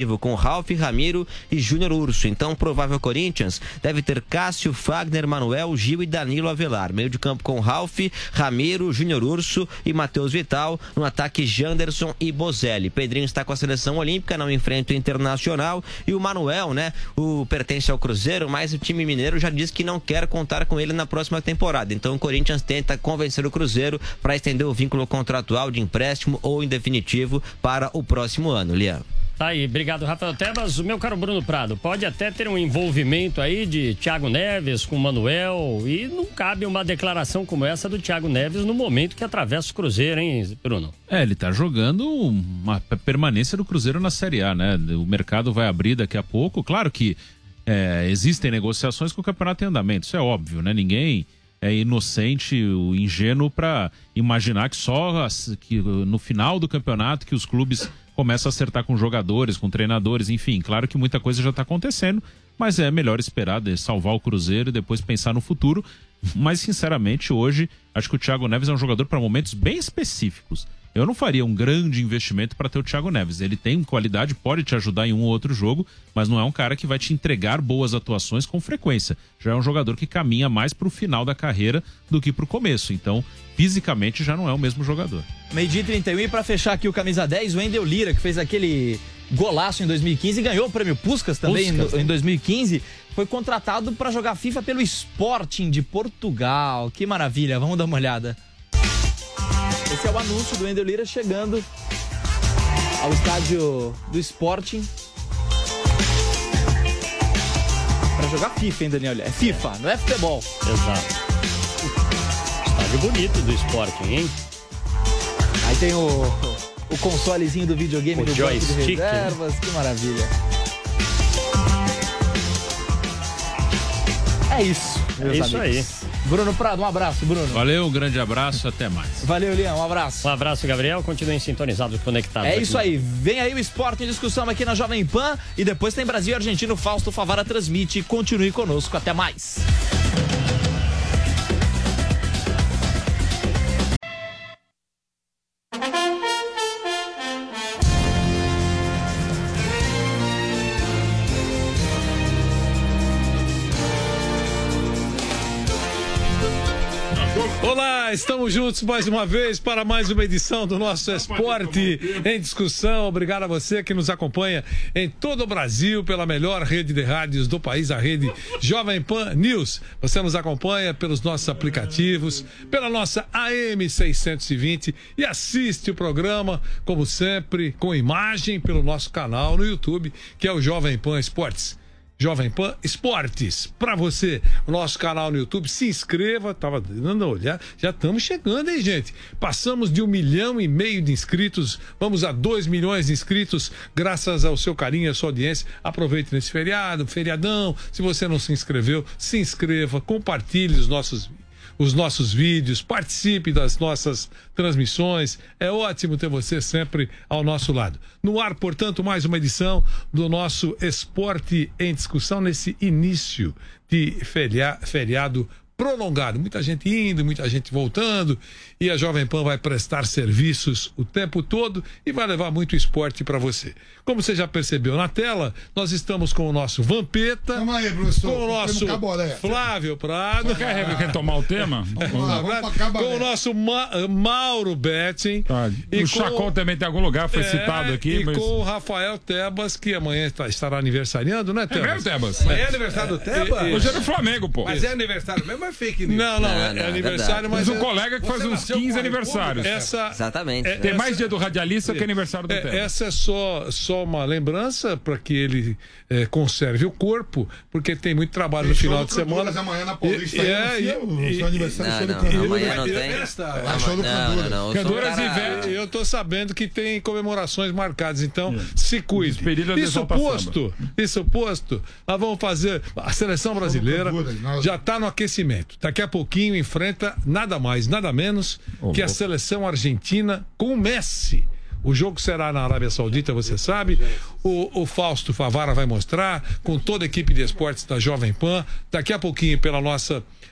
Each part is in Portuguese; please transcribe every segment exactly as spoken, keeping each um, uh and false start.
com Ralf, Ramiro e Júnior Urso. Então, provável Corinthians deve ter Cássio, Fagner, Manuel, Gil e Danilo Avelar. Meio de campo com Ralf, Ramiro, Júnior Urso e Matheus Vital. No ataque, Janderson e Bozelli. Pedrinho está com a seleção olímpica, não enfrenta o Internacional. E o Manuel, né, o pertence ao Cruzeiro, mas o time mineiro já disse que não quer contar com ele na próxima temporada. Então, o Corinthians tenta convencer o Cruzeiro para estender o vínculo contratual de empréstimo ou em definitivo para o próximo ano, Lian. Tá aí, obrigado, Rafael Tebas. O meu caro Bruno Prado, pode até ter um envolvimento aí de Thiago Neves com o Manuel e não cabe uma declaração como essa do Thiago Neves no momento que atravessa o Cruzeiro, hein, Bruno? É, ele tá jogando uma permanência do Cruzeiro na Série A, né? O mercado vai abrir daqui a pouco. Claro que é, existem negociações com o campeonato em andamento, isso é óbvio, né? Ninguém é inocente, o ingênuo para imaginar que só que no final do campeonato que os clubes começa a acertar com jogadores, com treinadores, enfim, claro que muita coisa já está acontecendo, mas é melhor esperar de salvar o Cruzeiro e depois pensar no futuro. Mas, sinceramente, hoje, acho que o Thiago Neves é um jogador para momentos bem específicos. Eu não faria um grande investimento para ter o Thiago Neves. Ele tem qualidade, pode te ajudar em um ou outro jogo, mas não é um cara que vai te entregar boas atuações com frequência. Já é um jogador que caminha mais para o final da carreira do que para o começo. Então, fisicamente, já não é o mesmo jogador. Meio-dia e trinta e um, e para fechar aqui o camisa dez, o Wendel Lira, que fez aquele golaço em dois mil e quinze e ganhou o prêmio Puskás também Puskás, em, em dois mil e quinze, foi contratado para jogar FIFA pelo Sporting de Portugal. Que maravilha, vamos dar uma olhada. Esse é o anúncio do Wendel Lira chegando ao estádio do Sporting para jogar FIFA, hein, Daniel? É FIFA, não é futebol. Exato. Estádio bonito do Sporting, hein? Aí tem o, o consolezinho do videogame o do banco de reservas, né? Que maravilha. É isso, meus É isso amigos. aí. Bruno Prado, um abraço, Bruno. Valeu, um grande abraço, até mais. Valeu, Lian, um abraço. Um abraço, Gabriel. Continuem sintonizados, conectados. É aqui. isso aí. Vem aí o Esporte em Discussão aqui na Jovem Pan e depois tem Brasil e Argentina. O Fausto Favara transmite. Continue conosco. Até mais. Olá, estamos juntos mais uma vez para mais uma edição do nosso Esporte em Discussão. Obrigado a você que nos acompanha em todo o Brasil pela melhor rede de rádios do país, a rede Jovem Pan News. Você nos acompanha pelos nossos aplicativos, pela nossa A M seiscentos e vinte e assiste o programa, como sempre, com imagem pelo nosso canal no YouTube, que é o Jovem Pan Esportes. Jovem Pan Esportes, para você, o nosso canal no YouTube, se inscreva, tava dando uma olhada, já estamos chegando, hein, gente? Passamos de um milhão e meio de inscritos, vamos a dois milhões de inscritos, graças ao seu carinho e à sua audiência. Aproveite nesse feriado, feriadão, se você não se inscreveu, se inscreva, compartilhe os nossos os nossos vídeos, participe das nossas transmissões. É ótimo ter você sempre ao nosso lado. No ar, portanto, mais uma edição do nosso Esporte em Discussão nesse início de feria- feriado prolongado. Muita gente indo, muita gente voltando, e a Jovem Pan vai prestar serviços o tempo todo e vai levar muito esporte para você. Como você já percebeu na tela, nós estamos com o nosso Vampeta, Calma aí, professor. com o nosso Caboré. Flávio Prado, Quer, quer tomar o tema? Vamos lá, vamos pra Cabaré. com o nosso Ma- Mauro Betting, Tá. e O Chacon também tem algum lugar, foi é, citado aqui. e mas... com o Rafael Tebas, que amanhã está, estará aniversariando, né, É Tebas? mesmo, Tebas? Mas é aniversário do Teba? É, Hoje é do Flamengo, pô. Mas é aniversário mesmo, é fake news? Não, não, Não, é, não, é é aniversário, Mas mas um é- colega que faz Você uns nasceu quinze com aniversários. essa, Exatamente. É, Tem essa- mais dia do radialista que aniversário do é, Tebas. essa é só, só uma lembrança para que ele é, conserve o corpo, porque tem muito trabalho no Tem final show de do semana. Canduras amanhã na Paulista, E- aí, é, no seu- no e- seu aniversário, Não, show do não, Canduras. amanhã não Ele tem. festa. É, show do Não, não, Canduras. não. Eu sou um Canduras e cara- Ivete. Eu tô sabendo que tem comemorações marcadas, então se cuide. Despedida de Isso Exalta posto, isso posto, nós vamos fazer. A seleção brasileira Canduras, nós- já está no aquecimento. Daqui a pouquinho enfrenta nada mais, nada menos Ô, que a louco. seleção argentina com o Messi. O jogo será na Arábia Saudita, você sabe. O, o Fausto Favara vai mostrar, com toda a equipe de esportes da Jovem Pan. Daqui a pouquinho, pela nossa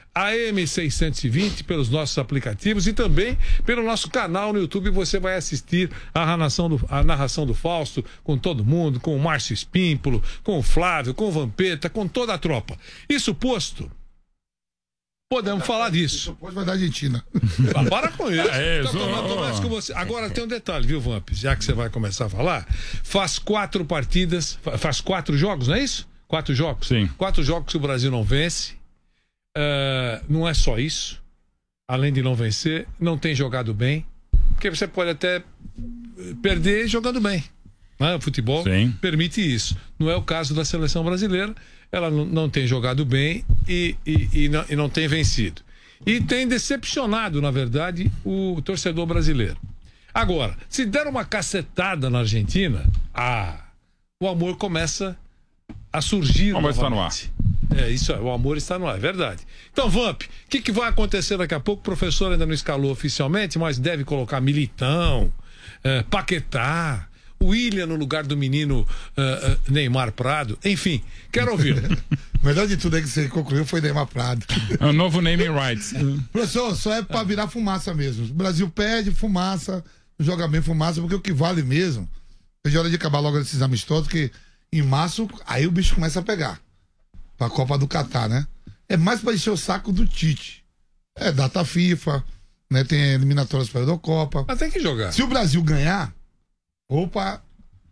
A M seiscentos e vinte, pelos nossos aplicativos e também pelo nosso canal no YouTube. Você vai assistir a narração do, a narração do Fausto com todo mundo, com o Márcio Espímpolo, com o Flávio, com o Vampeta, com toda a tropa. Isso posto, podemos falar disso. Isso pode vai da Argentina. Ah, para com isso. É isso. Tô, tô, tô mais com você. Agora tem um detalhe, viu, Vamp? Já que você vai começar a falar, faz quatro partidas, faz quatro jogos, não é isso? Quatro jogos? Sim. Quatro jogos que o Brasil não vence. Uh, não é só isso. Além de não vencer, não tem jogado bem. Porque você pode até perder jogando bem. Né? O futebol Sim. permite isso. Não é o caso da seleção brasileira. Ela não, não tem jogado bem e, e, e, não, e não tem vencido. E tem decepcionado, na verdade, o torcedor brasileiro. Agora, se der uma cacetada na Argentina, ah, o amor começa a surgir. O amor está no ar. É, isso é, o amor está no ar, é verdade. Então, Vamp, o que, que vai acontecer daqui a pouco? O professor ainda não escalou oficialmente, mas deve colocar Militão, é, Paquetá, William no lugar do menino uh, uh, Neymar Prado. Enfim, quero ouvir. O melhor de tudo é que você concluiu foi Neymar Prado. É o novo naming rights. Professor, só é pra virar fumaça mesmo. O Brasil perde, fumaça, joga bem fumaça, porque o que vale mesmo é hora de acabar logo esses amistosos, que em março, aí o bicho começa a pegar. Pra Copa do Catar, né? É mais pra encher o saco do Tite. É data FIFA, né? Tem eliminatórias pra Eurocopa. Mas tem que jogar. Se o Brasil ganhar, opa,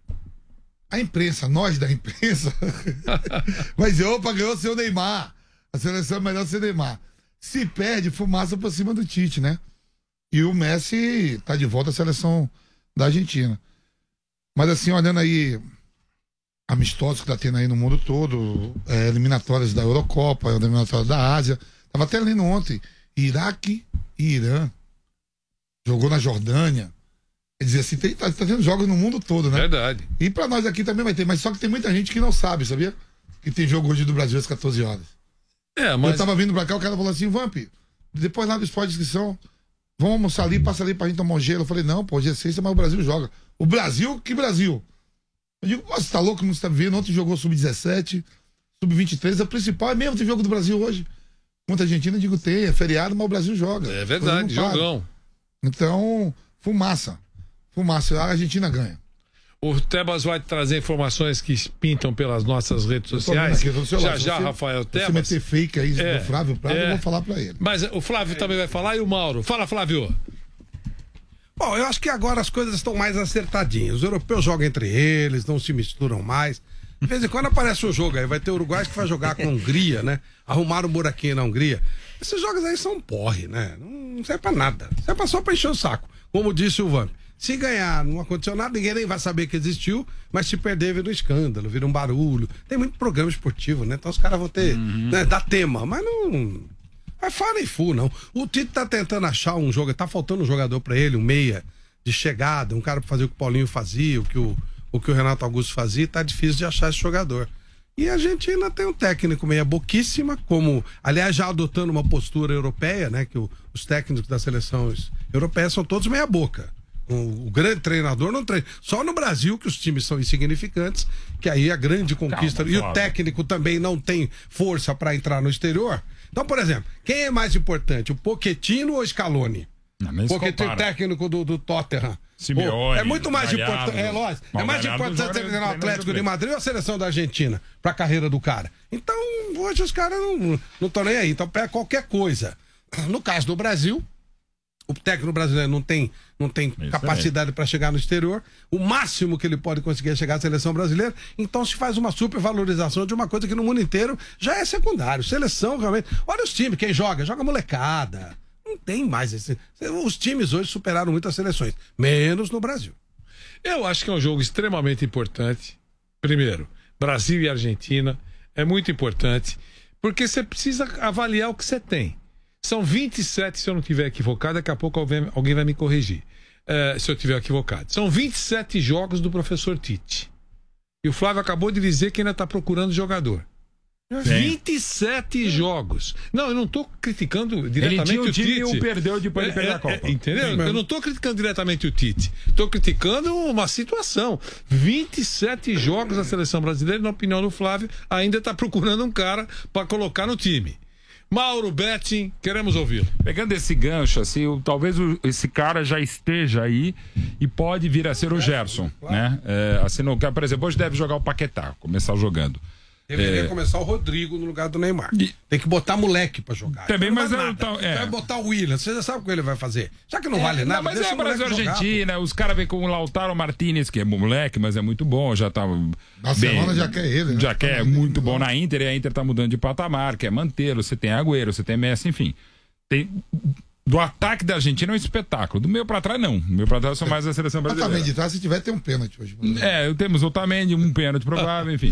a imprensa, nós da imprensa, vai dizer, opa, ganhou seu Neymar. A seleção é melhor ser Neymar. Se perde, fumaça por cima do Tite, né? E o Messi tá de volta à seleção da Argentina. Mas assim, olhando aí amistosos que tá tendo aí no mundo todo, é, eliminatórias da Eurocopa, eliminatórias da Ásia. Tava até lendo ontem, Iraque e Irã. Jogou na Jordânia. Quer dizer assim, tem, tá, tá tendo jogos no mundo todo, né? Verdade. E pra nós aqui também vai ter, mas só que tem muita gente que não sabe, sabia? Que tem jogo hoje do Brasil às catorze horas. É, mas... Eu tava vindo pra cá, o cara falou assim, Vamp, depois lá do Esporte de Inscrição, vamos almoçar ali, passa ali pra gente tomar um gelo. Eu falei, não, pô, hoje é sexta, mas o Brasil joga. O Brasil? Que Brasil? Eu digo, você tá louco, não está vendo? Ontem jogou sub dezessete, sub vinte e três, a principal é mesmo ter jogo do Brasil hoje. Contra a Argentina, eu digo, tem, é feriado, mas o Brasil joga. É verdade, jogão. Então, fumaça. Fumaça, a Argentina ganha. O Tebas vai trazer informações que pintam pelas nossas redes sociais. Aqui, já lado. já, você, Rafael Tebas. Se meter fake aí é, do Flávio Prado, é, eu vou falar pra ele. Mas o Flávio é. também vai falar e o Mauro. Fala, Flávio. Bom, eu acho que agora as coisas estão mais acertadinhas. Os europeus jogam entre eles, não se misturam mais. De vez em quando aparece um jogo aí, vai ter Uruguai que vai jogar com a Hungria, né? Arrumaram um buraquinho na Hungria. Esses jogos aí são porre, né? Não serve pra nada. Serve só pra encher o saco. Como disse o Vamp. Se ganhar, não aconteceu nada, ninguém nem vai saber que existiu, mas se perder, vira um escândalo, vira um barulho. Tem muito programa esportivo, né? Então os caras vão ter, uhum. né, dá tema, mas não... Mas fala e fu, não. O Tite tá tentando achar um jogo, tá faltando um jogador pra ele, um meia de chegada, um cara pra fazer o que o Paulinho fazia, o que o, o, que o Renato Augusto fazia, tá difícil de achar esse jogador. E a Argentina tem um técnico meia boquíssima, como, aliás, já adotando uma postura europeia, né? Que o, os técnicos das seleções europeias são todos meia boca. O, o grande treinador não treina. Só no Brasil que os times são insignificantes, que aí a grande conquista. Calma, e Flávio. O técnico também não tem força para entrar no exterior. Então, por exemplo, quem é mais importante, o Pochettino ou o Scaloni? Pochettino, técnico do, do Tottenham. Simeone, é muito mais Galhardo, importante. É lógico. É mais Galhardo importante treinar o Atlético de Madrid ou a seleção da Argentina para a carreira do cara. Então, hoje os caras não estão nem aí. Então, pega qualquer coisa. No caso do Brasil, o técnico brasileiro não tem, não tem capacidade para chegar no exterior. O máximo que ele pode conseguir é chegar à seleção brasileira. Então se faz uma supervalorização de uma coisa que no mundo inteiro já é secundário. Seleção, realmente. Olha os times, quem joga, joga molecada. Não tem mais esse. Os times hoje superaram muito as seleções, menos no Brasil. Eu acho que é um jogo extremamente importante. Primeiro, Brasil e Argentina é muito importante, porque você precisa avaliar o que você tem. São vinte e sete, se eu não estiver equivocado, daqui a pouco alguém, alguém vai me corrigir. Uh, se eu estiver equivocado. São vinte e sete jogos do professor Tite. E o Flávio acabou de dizer que ainda está procurando jogador. Sim. vinte e sete jogos. Não, eu não estou criticando diretamente Ele tinha o, o time Tite. E o perdeu depois de perder é, a Copa. É, entendeu? Eu não estou criticando diretamente o Tite. Estou criticando uma situação. vinte e sete jogos da seleção brasileira, na opinião do Flávio, ainda está procurando um cara para colocar no time. Mauro Betting, queremos ouvi-lo. Pegando esse gancho, assim, o, talvez o, esse cara já esteja aí e pode vir a ser o Gerson, né? É, assim, no, por exemplo, hoje deve jogar o Paquetá, começar jogando. Deveria É. começar o Rodrigo no lugar do Neymar. Tem que botar moleque pra jogar. Também, Não mas vai eu- nada. então, é. Vai botar o William. Você já sabe o que ele vai fazer. Já que não É, vale nada, não, mas deixa é o moleque Brasil jogar, Argentina, os caras vêm com o Lautaro Martinez, que é moleque, mas é muito bom, já tá Barcelona já quer ele, né? já quer, é muito bom na Inter, e a Inter tá mudando de patamar, quer mantê-lo, você tem Agüero, você tem Messi, enfim. Tem do ataque da Argentina é um espetáculo, do meio pra trás não, do meio pra trás são mais a seleção Mas brasileira. também de trás, se tiver, tem um pênalti hoje. É, temos o Otamendi, um pênalti provável, enfim.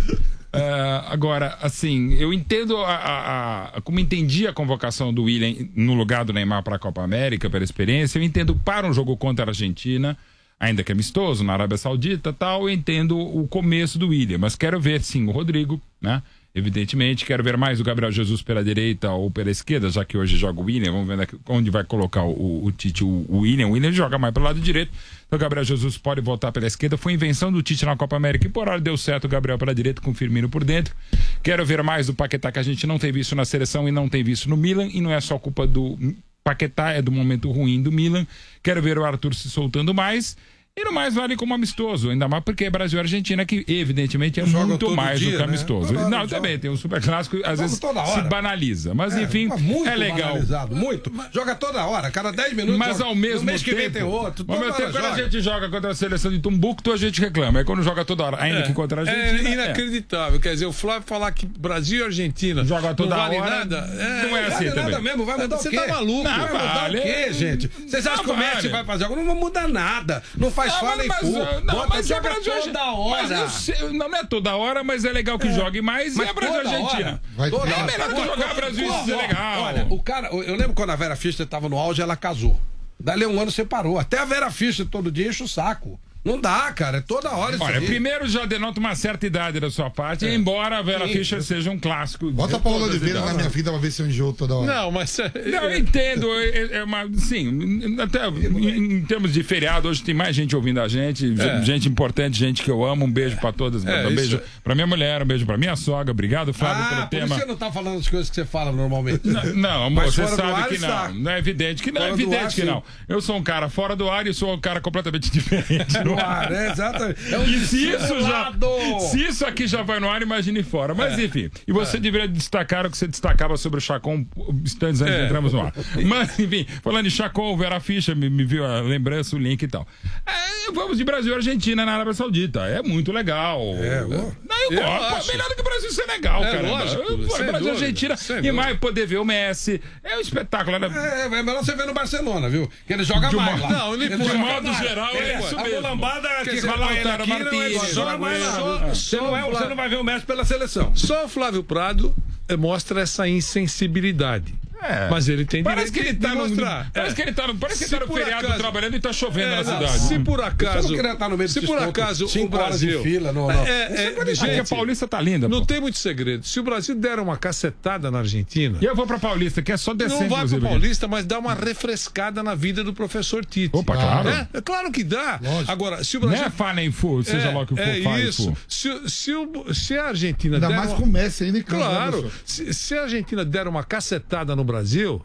É, agora, assim, eu entendo a, a- a- como entendi a convocação do William no lugar do Neymar para a Copa América, pela experiência, eu entendo para um jogo contra a Argentina, ainda que amistoso, na Arábia Saudita tal, eu entendo o começo do William, mas quero ver, sim, o Rodrigo, né? Evidentemente, quero ver mais o Gabriel Jesus pela direita ou pela esquerda, já que hoje joga o William. Vamos ver onde vai colocar o, o Tite, o, o William. O William joga mais pelo lado direito, então o Gabriel Jesus pode voltar pela esquerda. Foi invenção do Tite na Copa América e por hora deu certo o Gabriel pela direita com o Firmino por dentro. Quero ver mais do Paquetá, que a gente não tem visto na seleção e não tem visto no Milan, e não é só culpa do Paquetá, é do momento ruim do Milan. Quero ver o Arthur se soltando mais. E no mais vale como amistoso, ainda mais porque é Brasil e Argentina, que evidentemente é Joga muito todo mais dia, do que né? amistoso. Toda hora Não, joga. também tem um super clássico, às Joga vezes toda se hora. banaliza. Mas É, enfim, mas muito é legal. banalizado, muito. Joga toda hora, cada dez minutos. Mas joga. ao mesmo no mês tempo, que vem tem outro. ao Toda mesmo hora tempo, quando a joga. gente joga contra a seleção de Tumbuctu, a gente reclama. É quando joga toda hora, ainda que contra a É Argentina. inacreditável. Quer dizer, o Flávio falar que Brasil e Argentina Joga toda não vale hora, nada. É, não é assim Vale nada também. mesmo, vai mudar Você o quê? tá maluco? Vai Não, mudar vale. o quê, gente? Vocês acham Não, que o Messi vale. vai fazer algo? Não muda nada. Não faz Ah, fala e mas, full. mas, não, Bota, mas é joga Brasil toda hora. Mas eu sei, não é toda hora, mas é legal que jogue mais Mas e é Brasil e toda Argentina. hora. Vai- Toda É hora. melhor tu jogar Brasil e Pô, isso é ó, legal. Olha, o cara, eu lembro quando a Vera Fischer estava no auge, ela casou. Dali a um ano separou. Até a Vera Fischer todo dia enche o saco. Não dá, cara. É toda hora isso Olha, aí. primeiro já denota uma certa idade da sua parte, embora a Vera Sim. Fischer seja um clássico. Bota de a Paula todas as Oliveira na idades. minha vida pra ver se eu enjoo toda hora. Não, mas. é- Não, eu entendo, é, é uma, sim, até em, em termos de feriado, hoje tem mais gente ouvindo a gente, É. gente importante, gente que eu amo, um beijo pra todas, É, um beijo isso- pra minha mulher, um beijo pra minha sogra, obrigado Flávio Ah, pelo por tema. isso você não tá falando as coisas que você fala normalmente. Não, não, amor, Mas você fora do sabe ar que está. não. Não é evidente que não, é Fora do evidente ar, que sim. não. Eu sou um cara fora do ar e sou um cara completamente diferente no No ar. ar, é, exatamente. É um E se isso, já, dissimulado. se isso aqui já vai no ar, imagine fora. Mas É. enfim, e você deveria destacar o que você destacava sobre o Chacon instantes antes É. de entrarmos no ar. Mas enfim, falando de Chacon, Vera Fischer me, me viu a lembrança, o link e tal. É, vamos de Brasil e Argentina na Arábia Saudita. É muito legal. É, eu- Não, eu, eu gosto. acho. É melhor do que o Brasil ser legal, É, cara. lógico, sem Brasil e dúvida, Argentina. sem E dúvida. mais poder ver o Messi. É um espetáculo. Né? É, é melhor você ver no Barcelona, viu? Que ele joga De mais uma- lá. não, ele- Ele de joga modo mais. geral, é isso a mesmo. mulambada Quer que dizer, vai Lautaro ele aqui não é Martínez, igual. Joga mais lá. só- Você não, é, só- você não vai ver o Messi pela seleção. Só o Flávio Prado eh, mostra essa insensibilidade. É. Mas ele tem Parece direito que ele de tá no, mostrar. parece É. que ele tá no, parece que Se ele tá no por feriado acaso- trabalhando e tá chovendo É, na não, cidade. Se por acaso. Você não queria estar no meio se do por esgoto, acaso cinco o horas de Brasil. fila, não, não. É, Isso é, é coisa de Aqui a gente, Paulista tá linda, não pô. tem muito segredo. Se o Brasil der uma cacetada na Argentina. E eu vou pra Paulista, que é só descer, Não vai pro inclusive. Paulista, mas dá uma refrescada na vida do professor Tite. Opa, claro. É, é claro que dá. Lógico. Agora, se o Não Brasil. é Fá nem Fu, seja lá o que for, é Fá e isso. Fu. Se, se, o- se a Argentina Ainda der mais uma- com o Messi ainda em campo. né, Claro, professor? se, se a Argentina der uma cacetada no Brasil,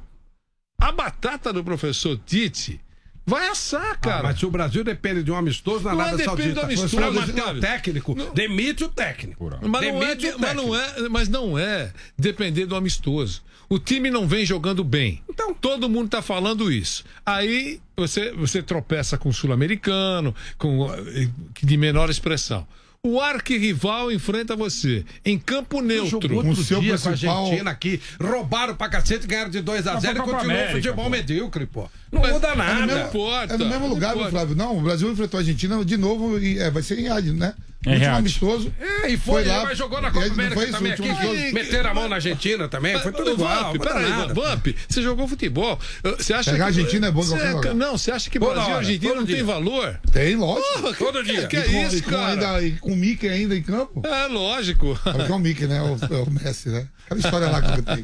a batata do professor Tite vai assar, Ah, cara. mas se o Brasil depende de um amistoso na Não é Arábia depende Saudita, do amistoso, pra mas manter o Flávio. técnico, demite o técnico. Mas não, é, Demite o mas, não técnico. é, mas não é depender do amistoso. O time não vem jogando bem. Então. Todo mundo tá falando isso. Aí você, você tropeça com o sul-americano, com eh, de menor expressão. O arquirrival enfrenta você em campo neutro. Jogou Com outro o seu dia com a principal- Argentina aqui, roubaram pra cacete, ganharam de dois a zero e foi Copa continuou o América, futebol pô. medíocre, pô. Não Mas muda é no nada. mesmo- importa. É no mesmo Não lugar, meu importa. Flávio. Não, o Brasil enfrentou a Argentina de novo e é, vai ser em Riad, né? Em Último Riad. amistoso. É, e foi, Foi lá, mas jogou na e Copa aí não América foi isso, também o aqui. último jogo? Meteram a mão na Argentina também, foi tudo Ô, igual. Vamp, não muda peraí, nada. Vamp, você jogou futebol. Você acha Pegar que a Argentina é bom em Você- qualquer lugar. Não, você acha que Toda Brasil e hora, Argentina todo não tem dia. valor? Tem, lógico. Porra, Todo que, dia. Que E é com, isso, e com cara? ainda, e com o Mickey ainda em campo. É lógico. Sabe que é o Mickey, né? O, é o Messi, né? Aquela história lá que eu tenho.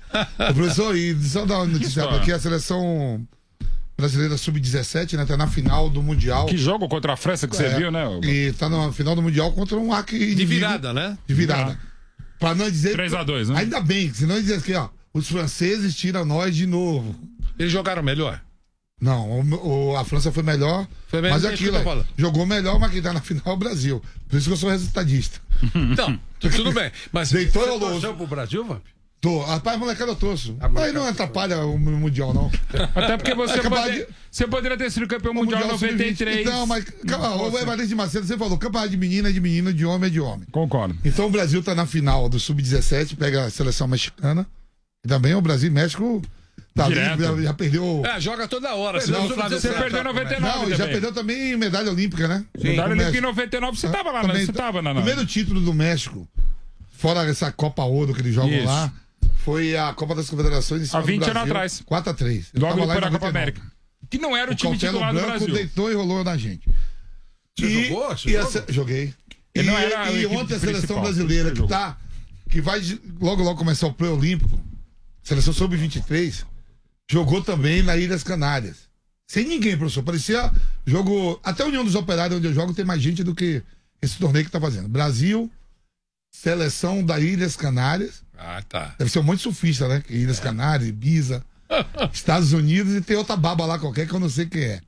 Ô, professor, e só dar uma notícia história? aqui: a seleção brasileira sub dezessete, né? Tá na final do Mundial. Que jogo contra a França que você É, viu, né? E tá na final do Mundial contra um arco De virada, né? De virada. Pra não dizer. três a dois, né? Ainda bem, senão dizer assim, ó. os franceses tiram nós de novo. Eles jogaram melhor? Não, o, o, a França foi melhor, foi melhor mas aquilo, é, jogou melhor, mas quem tá na final é o Brasil. Por isso que eu sou resultadista. Então, tudo bem. Mas deitou você e rolou. torceu pro Brasil, Vamp? Tô. Rapaz, molecada, eu torço. Aí não atrapalha o Mundial, não. Até porque você, é pode, de... você poderia ter sido campeão mundial em noventa e três. Não, mas calma, o Evaristo de Macedo, você falou, campeonato de menina é de menino, de homem é de homem. Concordo. Então o Brasil tá na final do sub dezessete, pega a seleção mexicana. E também o Brasil e México... Tá ali, já, já perdeu. É, joga toda hora. Não, você perdeu em noventa e nove. Não, já perdeu também medalha olímpica, né? Sim. Medalha olímpica em noventa e nove, você tava lá, também, você tava na. Primeiro título do México, fora essa Copa Ouro que eles jogam Isso. lá, foi a Copa das Confederações em cima há vinte do Brasil, anos atrás. quatro a três. Logo depois da Copa América. Que não era o, o time titular do Brasil. Deitou e rolou na gente. Você e, jogou? Você e jogou? Essa, joguei. E, e, e ontem a seleção brasileira que tá, que vai logo logo começar o pré-olímpico, seleção sub vinte e três. Jogou também na Ilhas Canárias. Sem ninguém, professor. Parecia jogo. Até a União dos Operários, onde eu jogo, tem mais gente do que esse torneio que tá fazendo. Brasil, seleção da Ilhas Canárias. Ah, tá. Deve ser um monte de surfista, né? Ilhas Canárias, Ibiza, Estados Unidos e tem outra baba lá qualquer que eu não sei quem é.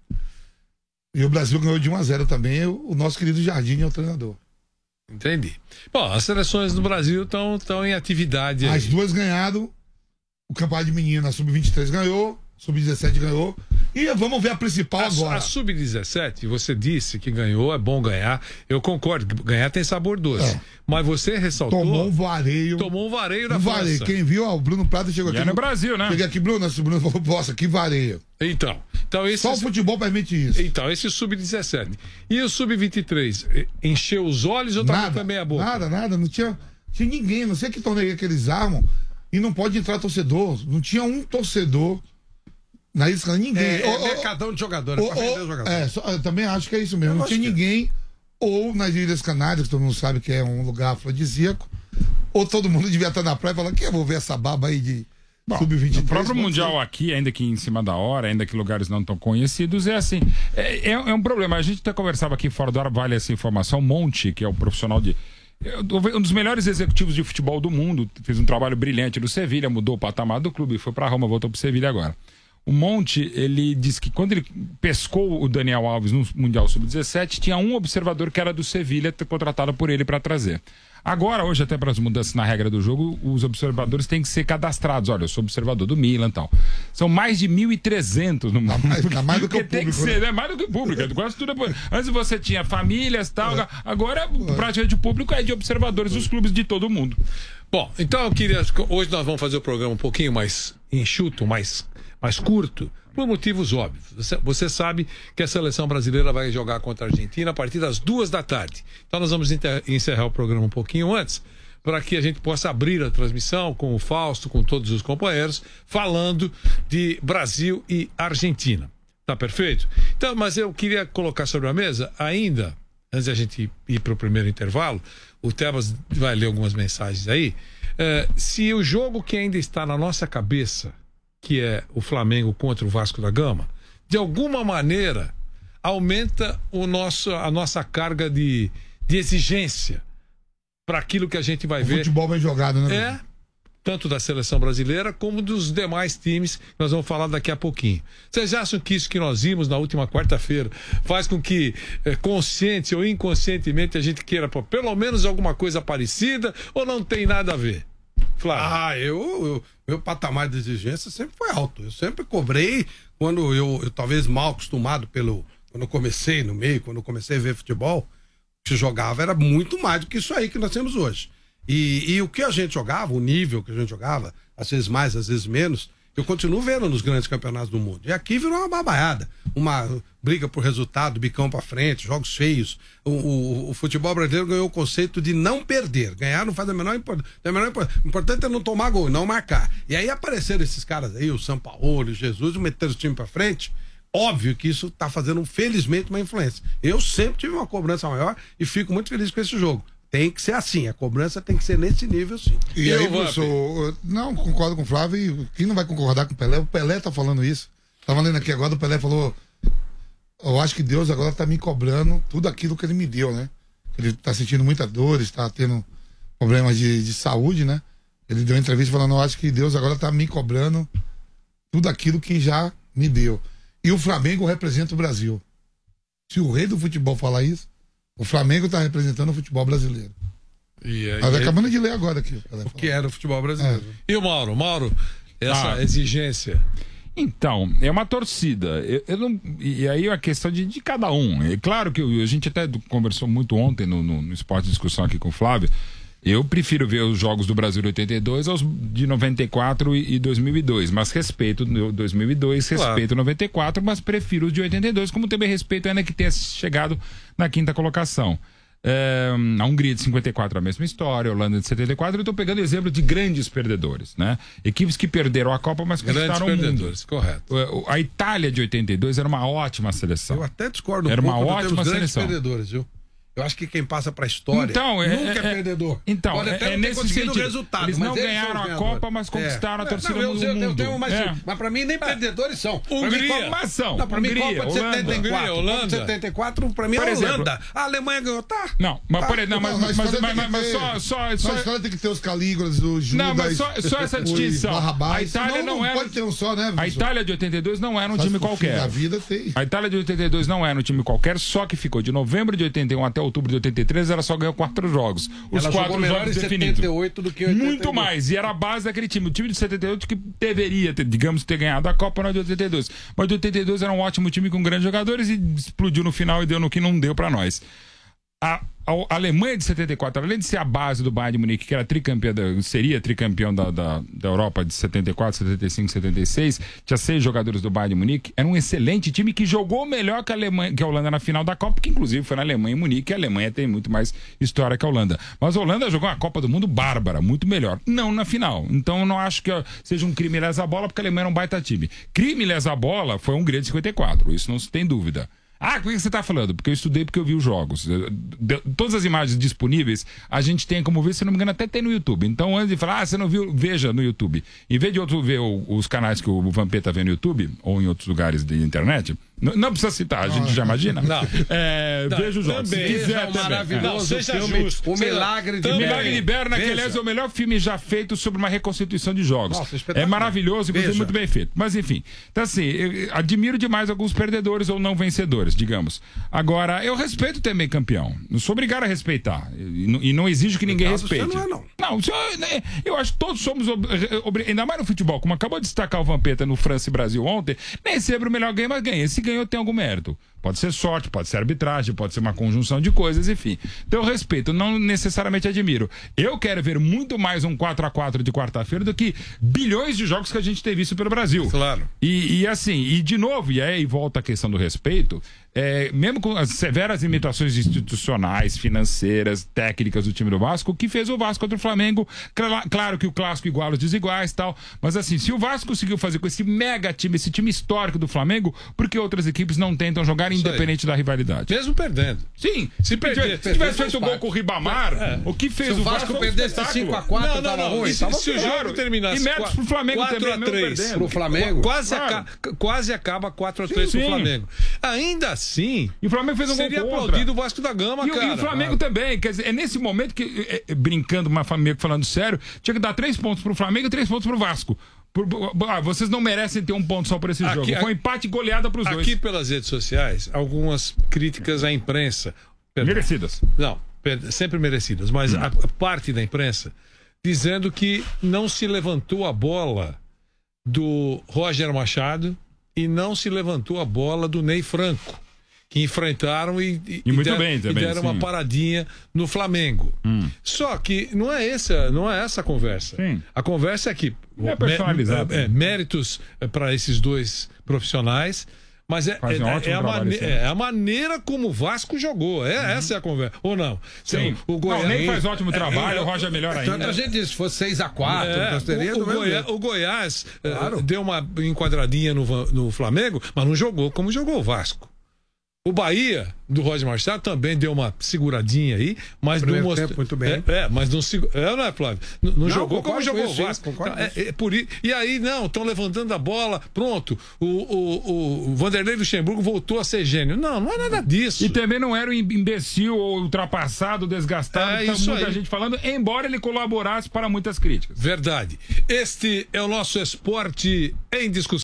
E o Brasil ganhou de um a zero também. O nosso querido Jardim é o treinador. Entendi. Bom, as seleções do Brasil estão em atividade. As aí. duas ganharam. O campeonato de menina, a sub vinte e três ganhou, sub dezessete ganhou. E vamos ver a principal a, agora. A sub dezessete, você disse que ganhou, é bom ganhar. Eu concordo, ganhar tem sabor doce. É. Mas você ressaltou. Tomou um vareio. Tomou um vareio da um França. Vareio. Quem viu, ó, o Bruno Prado chegou e aqui. É no Brasil, né? Cheguei aqui, Bruno, o Bruno falou, nossa, que vareio. Então, então esse. Só o futebol permite isso. Então, esse sub dezessete. E o sub vinte e três? Encheu os olhos ou nada, também a boca? Nada, nada. Não tinha, tinha ninguém. Não sei que torneio que eles armam. E não pode entrar torcedor. Não tinha um torcedor na isca, ninguém. É, ou, é mercadão de jogadores. Ou, ou, jogadores. É, só, eu também acho que é isso mesmo. Eu não tinha ninguém. Ou nas Ilhas Canárias, que todo mundo sabe que é um lugar afrodisíaco. Ou todo mundo devia estar na praia e falar que eu vou ver essa baba aí de sub vinte e três. O próprio Mundial ser. Aqui, ainda que em cima da hora, ainda que lugares não tão conhecidos, é assim. É, é, é um problema. A gente até conversava aqui fora do ar, vale essa informação. Monte, que é o profissional de. Um dos melhores executivos de futebol do mundo, fez um trabalho brilhante no Sevilha, mudou o patamar do clube, foi para Roma, voltou para o Sevilha agora. O Monte, ele disse que quando ele pescou o Daniel Alves no Mundial sub dezessete, tinha um observador que era do Sevilha, contratado por ele para trazer. Agora, hoje, até para as mudanças na regra do jogo, os observadores têm que ser cadastrados. Olha, eu sou observador do Milan e tal. São mais de mil e trezentos no mundo. Mais, tá mais do que o público. Tem que né? ser, né? Mais do que o público. Quase tudo é... Antes você tinha famílias e tal. É. Agora, é. praticamente o público é de observadores dos clubes de todo mundo. Bom, então eu queria... Hoje nós vamos fazer o programa um pouquinho mais enxuto, mais, mais curto, por motivos óbvios. Você, você sabe que a seleção brasileira vai jogar contra a Argentina a partir das duas da tarde. Então nós vamos inter, encerrar o programa um pouquinho antes, para que a gente possa abrir a transmissão com o Fausto, com todos os companheiros, falando de Brasil e Argentina. Tá perfeito? Então, mas eu queria colocar sobre a mesa, ainda, antes da gente ir para o primeiro intervalo, o Tebas vai ler algumas mensagens aí, é, se o jogo que ainda está na nossa cabeça, que é o Flamengo contra o Vasco da Gama, de alguma maneira aumenta o nosso, a nossa carga de, de exigência para aquilo que a gente vai o ver. Futebol bem jogado, né? É, tanto da seleção brasileira como dos demais times que nós vamos falar daqui a pouquinho. Vocês acham que isso que nós vimos na última quarta-feira faz com que, é, consciente ou inconscientemente, a gente queira pô, pelo menos alguma coisa parecida ou não tem nada a ver? Flávio. Ah, eu, eu, meu patamar de exigência sempre foi alto. Eu sempre cobrei, quando eu, eu talvez mal acostumado pelo. Quando eu comecei no meio, quando eu comecei a ver futebol, o que se jogava era muito mais do que isso aí que nós temos hoje. E, e o que a gente jogava, o nível que a gente jogava, às vezes mais, às vezes menos, eu continuo vendo nos grandes campeonatos do mundo. E aqui virou uma babaiada. Uma briga por resultado, bicão pra frente, jogos feios. O, o, o futebol brasileiro ganhou o conceito de não perder. Ganhar não faz a menor importância. O importante é não tomar gol, não marcar. E aí apareceram esses caras aí, o Sampaoli, o Jesus, meteram o time pra frente. Óbvio que isso tá fazendo, felizmente, uma influência. Eu sempre tive uma cobrança maior e fico muito feliz com esse jogo. Tem que ser assim, a cobrança tem que ser nesse nível, sim. E, e aí, professor, não concordo com o Flávio, e quem não vai concordar com o Pelé? O Pelé tá falando isso. Tava lendo aqui agora, o Pelé falou, eu acho que Deus agora tá me cobrando tudo aquilo que ele me deu, né? Ele tá sentindo muita dor, está tendo problemas de, de saúde, né? Ele deu uma entrevista falando, eu acho que Deus agora tá me cobrando tudo aquilo que já me deu. E o Flamengo representa o Brasil. Se o rei do futebol falar isso, o Flamengo tá representando o futebol brasileiro. E, Mas e, acabando de ler agora aqui. O que era o futebol brasileiro. É. E o Mauro? Mauro, essa Ah. exigência... Então, é uma torcida. Eu, eu não, e aí é a questão de, de cada um. É claro que eu, a gente até conversou muito ontem no, no, no Esporte de Discussão aqui com o Flávio. Eu prefiro ver os jogos do Brasil de oitenta e dois aos de noventa e quatro e, e dois mil e dois. Mas respeito dois mil e dois, respeito Claro. noventa e quatro, mas prefiro os de oitenta e dois, como também respeito ainda que tenha chegado na quinta colocação. É, a Hungria de cinquenta e quatro a mesma história, a Holanda de setenta e quatro. Eu estou pegando exemplo de grandes perdedores, né? Equipes que perderam a Copa, mas Grandes conquistaram o mundo. perdedores, correto. A Itália de oitenta e dois era uma ótima seleção. Eu até discordo um Era uma pouco do ótima termos grandes seleção. perdedores, viu? Eu acho que quem passa pra história Então, é, nunca é, é, perdedor. Então, Pode até é, é não ter nesse conseguido sentido. o resultado, Eles mas não são ganharam os a ganhadores. Copa, mas conquistaram É. a torcida Não, eu, do eu, mundo. eu tenho mais, É. mas pra mim nem perdedores são. Pra Hungria, mim, Copa- mas são. Não, pra mim Hungria, Copa de Holanda. setenta e quatro. Hungria, Holanda. Copa de setenta e quatro, pra mim Por é exemplo. Holanda. A Alemanha ganhou, tá. Não, mas, por exemplo, não, mas, Não, na mas, história mas, tem mas, que mas ter- só, só, Na só, história tem que ter os Calígulas, o Judas, Não, mas só, só essa o distinção. Barrabás. A Itália Senão não, era. pode ter um só, né, A professor? Itália de oitenta e dois não era um Faz time pro fim qualquer. da vida tem. A Itália de oitenta e dois não era um time qualquer, só que ficou de novembro de oitenta e um até outubro de oitenta e três, ela só ganhou quatro jogos. Os Ela quatro jogou melhor jogos em definidos. setenta e oito do que em oitenta e dois. Muito mais, e era a base daquele time. O time de setenta e oito que deveria ter, digamos, ter ganhado a Copa, não de oitenta e dois. Mas de oitenta e dois era um ótimo time com grandes jogadores e explodiu no final e deu no que não deu pra nós. A, a Alemanha de setenta e quatro, além de ser a base do Bayern de Munique, que era tricampeã da, seria tricampeão da, da, da Europa de setenta e quatro, setenta e cinco, setenta e seis, tinha seis jogadores do Bayern de Munique, era um excelente time que jogou melhor que a, Alemanha, que a Holanda na final da Copa, que inclusive foi na Alemanha e Munique, e a Alemanha tem muito mais história que a Holanda. Mas a Holanda jogou uma Copa do Mundo bárbara, muito melhor. Não na final. Então eu não acho que seja um crime lesa bola, porque a Alemanha era um baita time. Crime lesa bola foi a Hungria de cinquenta e quatro, isso não se tem dúvida. Ah, por que você está falando? Porque eu estudei, porque eu vi os jogos. De, todas as imagens disponíveis, a gente tem como ver, se não me engano, até tem no YouTube. Então, antes de falar, ah, você não viu, veja no YouTube. Em vez de outro ver o, os canais que o Vampeta vê no YouTube, ou em outros lugares de internet, não, não precisa citar, a gente já imagina. Não. É, Não, veja os jogos. também. Se quiser, Veja o também. maravilhoso Não, seja filme, justo. O Milagre de Também. Milagre de Berna, que Veja. aliás é o melhor filme já feito sobre uma reconstituição de jogos. Nossa, é espetacular. maravilhoso, inclusive Veja. muito bem feito. Mas enfim, então assim, eu admiro demais alguns perdedores ou não vencedores, digamos. Agora, eu respeito também campeão. Não sou obrigado a respeitar. E, não- e não exijo que ninguém Obrigado, respeite. você não é, não. Não, isso é- né, eu acho que todos somos, ob- obri- ainda mais no futebol, como acabou de destacar o Vampeta no França e Brasil ontem, nem sempre o melhor ganha, mas ganha. Se ganhou, tem algum mérito. Pode ser sorte, pode ser arbitragem, pode ser uma conjunção de coisas, enfim. Então eu respeito, não necessariamente admiro. Eu quero ver muito mais um quatro a quatro de quarta-feira do que bilhões de jogos que a gente tem visto pelo Brasil. Claro. E, e assim, e de novo, e aí volta a questão do respeito, é, mesmo com as severas limitações institucionais, financeiras, técnicas do time do Vasco, o que fez o Vasco contra o Flamengo, cla- claro que o clássico iguala os desiguais e tal, mas assim, se o Vasco conseguiu fazer com esse mega time, esse time histórico do Flamengo, por que outras equipes não tentam jogar Isso aí. independente da rivalidade? Mesmo perdendo. Sim, Se perder- se tivesse faz feito o gol parte. com o Ribamar, o que fez Se o o Vasco, Vasco foi um perdesse espetáculo. cinco a quatro, Não, não, tava não. ruim. E se, Tava se o pior. jogo terminasse E méritos pro Flamengo também, mesmo quatro a três perdendo. Pro Flamengo. Quase, Claro. aca- quase acaba quatro a três pro sim. Flamengo. Ainda assim, E o Flamengo fez um seria gol contra. aplaudido o Vasco da Gama, E, o- cara. e o Flamengo também, quer dizer, é nesse momento que, é, é, brincando, uma família falando sério, tinha que dar três pontos pro Flamengo e três pontos pro Vasco. Por- ah, vocês não merecem ter um ponto só por esse Aqui- jogo. Foi um empate e goleada pros dois. Aqui pelas redes sociais, algumas críticas à imprensa. Perdão. Merecidas. Não, per- sempre merecidas, mas a, a parte da imprensa dizendo que não se levantou a bola do Roger Machado e não se levantou a bola do Ney Franco, que enfrentaram e, e, E muito deram, bem também, e deram sim. uma paradinha no Flamengo. Só que não é essa, não é essa a conversa. Sim. A conversa é que É personalizado. é, é, méritos para esses dois profissionais. Mas é, Fazem um é- ótimo é a trabalho, mane- sim. é a maneira como o Vasco jogou. É, Essa é a conversa. Ou não? Sim. O Goiás. Não, nem faz ótimo trabalho, o Roger é melhor ainda. Tanta gente disse, se fosse seis a quatro, É, nós teríamos o, o, do mesmo Goiá- jeito. o Goiás eh, deu uma enquadradinha no, Va- no Flamengo, mas não jogou como jogou o Vasco. O Bahia, do Roger Machado, também deu uma seguradinha aí, mas não mostrou. Muito bem. É, é, mas não segurou. É, não é, Flávio? Não, não, não jogou como jogou o Vasco. Isso, é, é, por, e aí, não, estão levantando a bola, pronto. O, o, o Vanderlei Luxemburgo voltou a ser gênio. Não, não é nada disso. E também não era um imbecil ou ultrapassado, desgastado, é, que tá isso muita aí. gente falando, embora ele colaborasse para muitas críticas. Verdade. Este é o nosso Esporte em Discussão.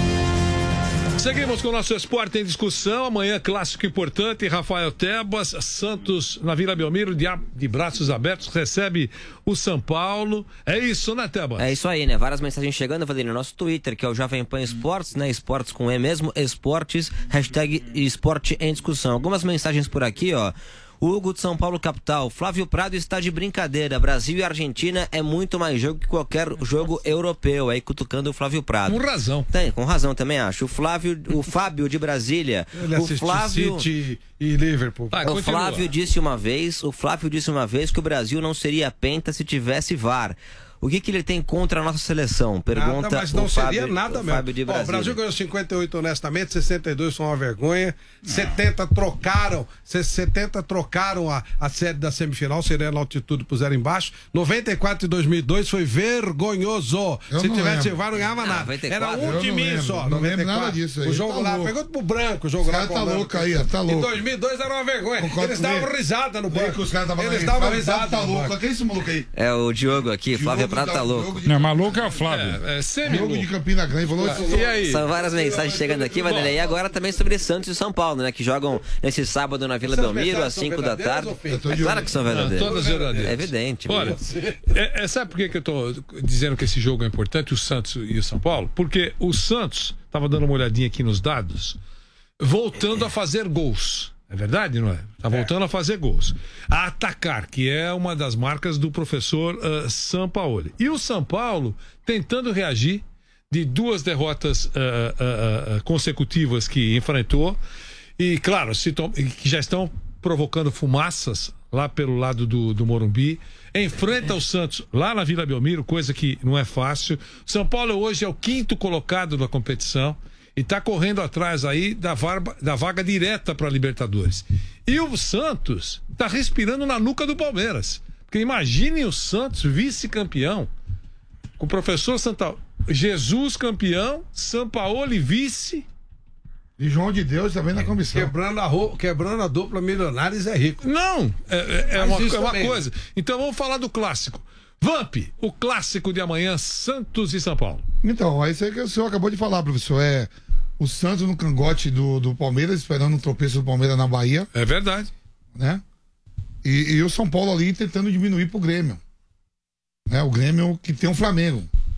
Seguimos com o nosso Esporte em Discussão. Amanhã, clássico importante. Rafael Tebas, Santos na Vila Belmiro, de, de braços abertos, recebe o São Paulo. É isso, né, Tebas? É isso aí, né? Várias mensagens chegando, Vadir, no nosso Twitter, que é o Jovem Pan Esportes, né? Esportes com E mesmo, Esportes, hashtag Esporte em Discussão. Algumas mensagens por aqui, ó. O Hugo de São Paulo, capital. Flávio Prado está de brincadeira. Brasil e Argentina é muito mais jogo que qualquer jogo europeu. Aí cutucando o Flávio Prado. Com razão. Tem, com razão também acho. O Flávio, o Fábio de Brasília. Ele o Flávio City e Liverpool. Vai, o continua. Flávio disse uma vez, o Flávio disse uma vez que o Brasil não seria penta se tivesse V A R. O que, que ele tem contra a nossa seleção? Pergunta nada, mas não o seria Fábio, nada o mesmo. Fábio de Ó, Brasília. o Brasil ganhou cinquenta e oito honestamente, sessenta e dois são uma vergonha, setenta trocaram, setenta trocaram a, a série da semifinal, Serena altitude puseram embaixo, noventa e quatro e dois mil e dois foi vergonhoso. Eu Se não tivesse lembro. V A R não ganhava Ah, nada. noventa e Era quatro. um Eu não timinho lembro, só, não lembro noventa e quatro. nada disso aí, O jogo tá lá, louco. pergunta pro branco, o jogo Os lá cara com tá o branco. louco aí, ó, tá louco. Em dois mil e dois era uma vergonha. Concordo Eles com davam ele. risada no Vê banco. que os caras tavam Eles na- davam Fábio risada tá no louco. banco. Quem é esse maluco aí? É o Diogo aqui, Flávio Diogo Prado tá da- louco. Diogo de- Não, maluco é o Flávio. É, é Diogo semi de Campina Grande falou isso. E aí? São várias mensagens chegando aqui, Vanderlei. E agora também sobre Santos e São Paulo, né? Que jogam nesse sábado na Vila Essas Belmiro, às mensagens são cinco da verdadeiras tarde. ou fake? Eu tô É de claro olho. que são Ah, verdadeiras. todas verdadeiras. É evidente. Olha, é, é, sabe por que, que eu tô dizendo que esse jogo é importante, o Santos e o São Paulo? Porque o Santos, estava dando uma olhadinha aqui nos dados, voltando a fazer gols. É verdade, não é? Tá voltando a fazer gols. A atacar, que é uma das marcas do professor uh, Sampaoli. E o São Paulo tentando reagir de duas derrotas uh, uh, uh, consecutivas que enfrentou. E, claro, se tom- que já estão provocando fumaças lá pelo lado do, do Morumbi. Enfrenta o Santos lá na Vila Belmiro, coisa que não é fácil. São Paulo hoje é o quinto colocado da competição e está correndo atrás aí da, varba, da vaga direta para a Libertadores. E o Santos está respirando na nuca do Palmeiras. Porque imaginem o Santos vice-campeão, com o professor Santa... Jesus campeão, Sampaoli vice. E João de Deus também na comissão. Quebrando a, ro... Quebrando a dupla Milionários é rico. Não, é, é- é Mas uma, isso é uma também. coisa. Então vamos falar do clássico. Vamp, o clássico de amanhã, Santos e São Paulo. Então, é isso aí que o senhor acabou de falar, professor. É o Santos no cangote do, do Palmeiras, esperando um tropeço do Palmeiras na Bahia, É verdade. né? E, e o São Paulo ali tentando diminuir pro Grêmio. Né? O Grêmio que tem o Flamengo.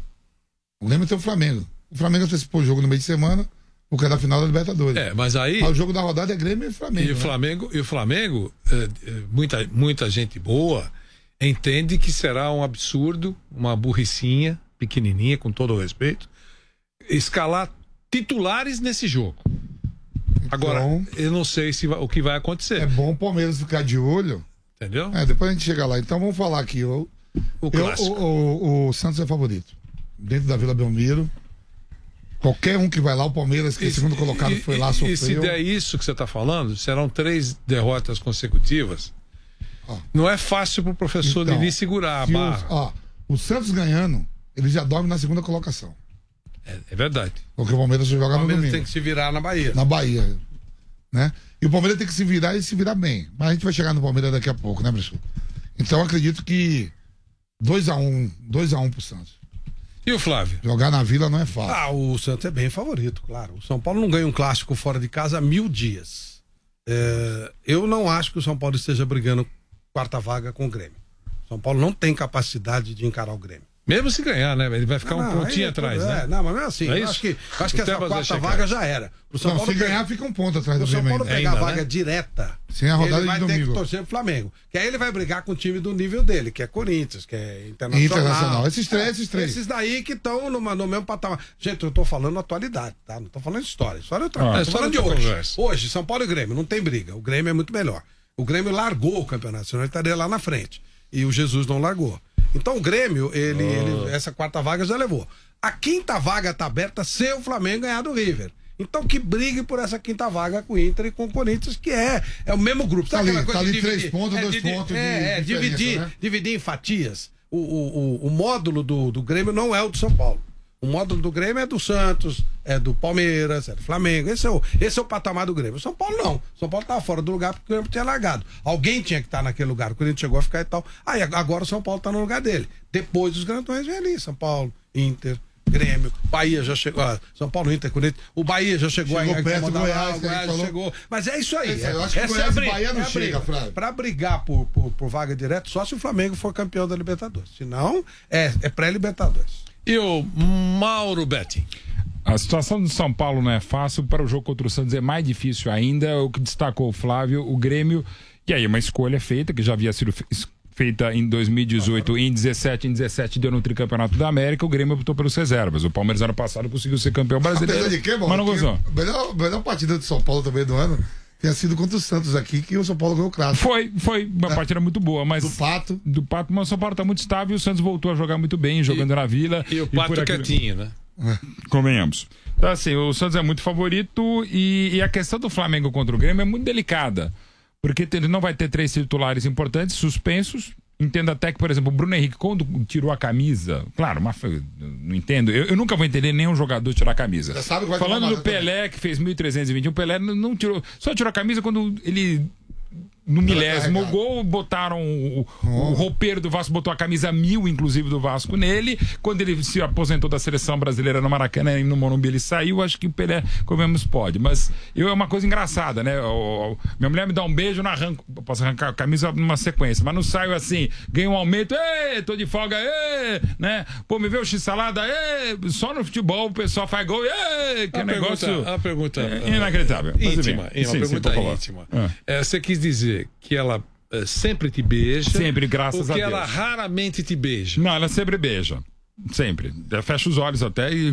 O Grêmio tem o Flamengo. O Flamengo antecipou o jogo no meio de semana, porque é da final da Libertadores. É, mas aí. Mas o jogo da rodada é Grêmio e Flamengo. E o né? Flamengo, e o Flamengo é, é, muita, muita gente boa entende que será um absurdo, uma burricinha, pequenininha, com todo o respeito, escalar titulares nesse jogo. Agora, Então, eu não sei se vai- o que vai acontecer, é bom o Palmeiras ficar de olho. entendeu? É, depois a gente chega lá. Então vamos falar aqui. O, O eu- clássico. o, o- o Santos é favorito. Dentro da Vila Belmiro. Qualquer um que vai lá, o Palmeiras, que é segundo colocado, E- foi e- lá, sofreu. E se der isso que você está falando, serão três derrotas consecutivas. Ó. Não é fácil para o professor Então, Dini segurar a se barra. o, ó, o Santos ganhando, ele já dorme na segunda colocação. É, é verdade. Porque o Palmeiras joga O no Palmeiras domingo. tem que se virar na Bahia. Na Bahia. Né? E o Palmeiras tem que se virar e se virar bem. Mas a gente vai chegar no Palmeiras daqui a pouco, né, professor? Então eu acredito que dois a um, dois a um pro Santos. E o Flávio? Jogar na Vila não é fácil. Ah, o Santos é bem favorito, claro. O São Paulo não ganha um clássico fora de casa há mil dias. É, eu não acho que o São Paulo esteja brigando quarta vaga com o Grêmio. O São Paulo não tem capacidade de encarar o Grêmio. Mesmo se ganhar, né? Ele vai ficar um Não, pontinho aí é tudo- atrás, é, né? Não, mas mesmo assim, É eu isso? acho que, eu acho O que essa Tebas vai quarta checar. vaga já era. O São Não, Paulo se pega- ganhar, fica um ponto atrás do o São Grêmio Paulo ainda. pegar a Ainda, vaga né? direta, Sem a rodada ele vai de ter domingo. que torcer pro Flamengo. Que aí ele vai brigar com o time do nível dele, que é Corinthians, que é Internacional. Internacional. Esses três, esses três. Esses daí que estão no mesmo patamar. Gente, eu tô falando atualidade, tá? Não tô falando de história. História é outra Ah, coisa. é Tô só falando de outra hoje. conversa. Hoje, São Paulo e Grêmio, não tem briga. O Grêmio é muito melhor. O Grêmio largou o campeonato, senão ele estaria lá na frente. E o Jesus não largou. Então o Grêmio, ele, ele- essa quarta vaga já levou. A quinta vaga tá aberta se o Flamengo ganhar do River. Então que brigue por essa quinta vaga com o Inter e com o Corinthians, que é, é o mesmo grupo. Tá Sabe ali, aquela coisa tá ali de três dividir? pontos, é, dois de, pontos de É, é dividir, né? dividir em fatias. O, o, o, o módulo do, do Grêmio não é o do São Paulo. O módulo do Grêmio é do Santos, é do Palmeiras, é do Flamengo. Esse é o, esse é o patamar do Grêmio. O São Paulo não. O São Paulo estava fora do lugar porque o Grêmio tinha largado. Alguém tinha que estar naquele lugar. Quando a gente chegou a ficar e tal. Aí agora o São Paulo está no lugar dele. Depois os grandões vêm ali. São Paulo, Inter, Grêmio, Bahia já chegou. Ah, São Paulo, Inter, Corinthians. O Bahia já chegou, chegou aí. Perto do Goiás, o Goiás falou... chegou. Mas é isso aí. Esse, é, eu acho que essa Goiás é a e briga, Bahia não é a chega, briga. Flávio. Pra brigar por, por, por vaga direta, só se o Flamengo for campeão da Libertadores. Senão, é, é pré-Libertadores. E o Mauro Betti? A situação do São Paulo não é fácil, para o jogo contra o Santos é mais difícil ainda. O que destacou o Flávio, o Grêmio, e aí uma escolha feita, que já havia sido feita em dois mil e dezoito, em dezessete, em dezessete deu no tricampeonato da América, o Grêmio optou pelas reservas. O Palmeiras ano passado conseguiu ser campeão brasileiro, Apesar de quê, mas não gostou. A melhor, melhor partida do São Paulo também do ano tinha sido contra o Santos aqui, que o São Paulo ganhou o clássico. Foi, foi uma É. partida muito boa, mas... Do Pato. Do Pato, mas o São Paulo está muito estável e o Santos voltou a jogar muito bem, jogando E- na Vila. E o por Pato aquilo- quietinho, né? Convenhamos. Então, assim, o Santos é muito favorito e, e a questão do Flamengo contra o Grêmio é muito delicada. Porque ele não vai ter três titulares importantes, suspensos. Entendo até que, por exemplo, o Bruno Henrique, quando tirou a camisa, claro, mas foi- não entendo. Eu, eu nunca vou entender nenhum jogador tirar a camisa. Já sabe que vai Falando tomar do massa também. Pelé, que fez mil trezentos e vinte e um, o Pelé não, não tirou. Só tirou a camisa quando ele. No milésimo carregado. gol, botaram o, o, o roupeiro do Vasco, botou a camisa mil, inclusive, do Vasco nele. Quando ele se aposentou da seleção brasileira no Maracanã e no Morumbi ele saiu, acho que o Pelé, comemos, pode. Mas eu, é uma coisa engraçada, né? O, o- minha mulher me dá um beijo, eu não arranco, posso arrancar a camisa numa sequência, mas não saio assim, ganho um aumento, ê, tô de folga, ê, né? Pô, me vê o X-salada, ê, só no futebol o pessoal faz gol, ê, que A negócio pergunta, a pergunta é inacreditável. Mas, enfim, íntima, sim, uma sim, pergunta por favor. íntima. Ah. É, você quis dizer que ela é, sempre te beija? Sempre, graças ou que a ela Deus. raramente te beija? Não, ela sempre beija. Sempre. Eu fecho os olhos até e.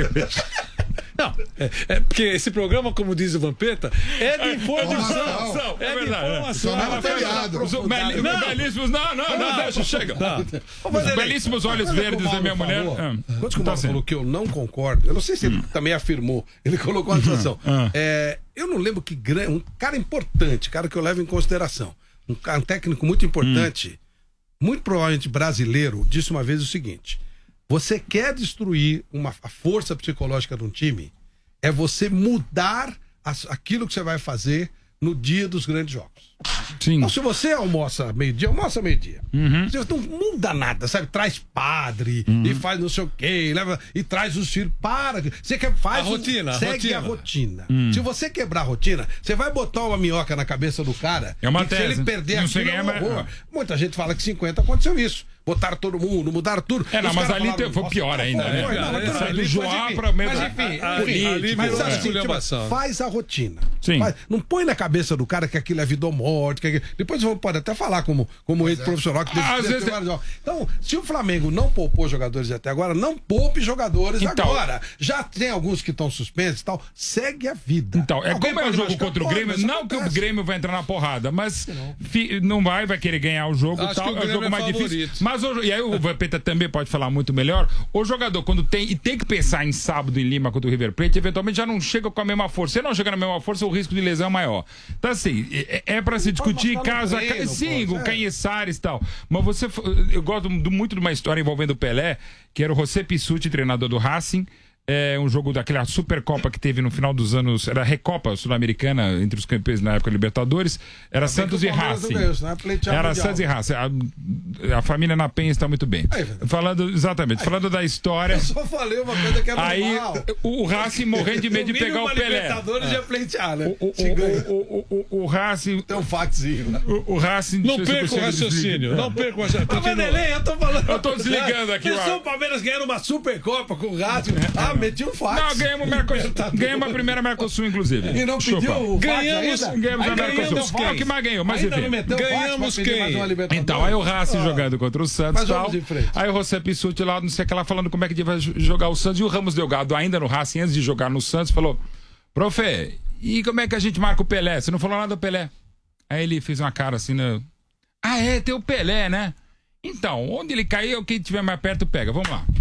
Não, é, é porque esse programa, como diz o Vampeta, é de informação. É É de verdade. informação. Só não é Ela faz materiado. Os beli- Não. belíssimos. Não, não, não, deixa, chega. Os Vanderlei, belíssimos olhos olha verdes como o da minha Mauro mulher. falou. Ah, Quando que o tá Mauro certo. falou que eu não concordo, eu não sei se ele também afirmou, ele colocou uma situação. ah. É, eu não lembro que gran- um cara importante, cara que eu levo em consideração, um, cara, um técnico muito importante, muito provavelmente brasileiro, disse uma vez o seguinte: você quer destruir uma, a força psicológica de um time, é você mudar as- aquilo que você vai fazer no dia dos grandes jogos. Sim. Então, se você almoça meio-dia, almoça meio-dia. Uhum. Você não muda nada, sabe? Traz padre e faz não sei o quê, leva, e traz os filhos. Para. Você quer, faz A o- rotina, a segue rotina. a rotina. Hum. Se você quebrar a rotina, você vai botar uma minhoca na cabeça do cara. É uma e se tese. ele perder Não aquilo, sei é um quem é, mas- horror. Muita gente fala que cinquenta aconteceu isso. Botaram todo mundo, mudaram tudo. É, não, Os mas caras ali falaram, foi "Nossa, pior tá ainda, bom, né? foi, não, mas tudo Sai bem, do mas Joá enfim, pra mesmo- Mas enfim, Ali- enfim, ali mas virou sabe assim, esculhambação, tipo, né? faz a rotina. Sim. Faz- não põe na cabeça do cara que aquilo é vida ou morte. Que aquilo- depois você pode até falar como, como ex-profissional que Ah, às teve vezes- vários jogos. Então, se o Flamengo não poupou jogadores até agora, não poupe jogadores Então- agora. Já tem alguns que estão suspensos e tal. Segue a vida. Então, é Alguém como é o pode jogo machucar? contra o Pode, Grêmio, mas não que o acontece. Grêmio vai entrar na porrada, mas fi- não vai, vai querer ganhar o jogo e Acho tal, que o é o Grêmio jogo é mais favorito. difícil. Mas o, e aí o Vampeta também pode falar muito melhor. O jogador, quando tem e tem que pensar em sábado em Lima contra o River Plate, eventualmente já não chega com a mesma força. Se não chega na mesma força, o risco de lesão é maior. Então, assim, é, é pra se discutir mostrar no caso a treino, caso. Sim, pô, com é. Canhessares e tal. Mas você. Eu gosto do- muito de uma história envolvendo o Pelé, que era o José Pissuti, treinador do Racing. É um jogo daquela Supercopa que teve no final dos anos. Era a Recopa Sul-Americana entre os campeões na época Libertadores. Era Santos e Racing. Era Santos e Racing. A, a família na Penha está muito bem. Aí, velho. Falando, exatamente, falando da história. Eu só falei uma coisa que é Aí normal. o, o Racing morrendo de medo de No mínimo, pegar o uma Pelé. Libertadores ia pleitear, né? O, o, Se ganha. o, o, o, o Racing. Tem um faxinho. O, o Racing. Não deixa eu ver perca se o ele raciocínio. desliga. Não perca o raciocínio. Mas, Continua. Vanderlei, eu tô falando. Eu tô desligando aqui, Pensou ó. o Palmeiras ganhando uma Supercopa com o Racing. Ah, meti um fax. Não, ganhamos o Mercosul. Ganhamos a primeira Mercosul, inclusive. E não Chupa. pediu o fax Ganhamos- ainda? ganhamos Aí a Mercosul. ganhamos Qual que mais ganhou? Mas Ainda enfim. não meteu o fax pra Ganhamos pedir quem? mais uma Libertadores? Então, aí o Racing Ah. jogando contra o Santos e Mas tal. vamos em frente. Aí o José Pissuti lá, não sei o que lá, falando como é que vai jogar o Santos. E o Ramos Delgado, ainda no Racing, antes de jogar no Santos, falou: Profe, e como é que a gente marca o Pelé? Você não falou nada do Pelé. Aí ele fez uma cara assim, né? Ah, é, tem o Pelé, né? Então, onde ele cair, quem tiver mais perto pega. Vamos lá.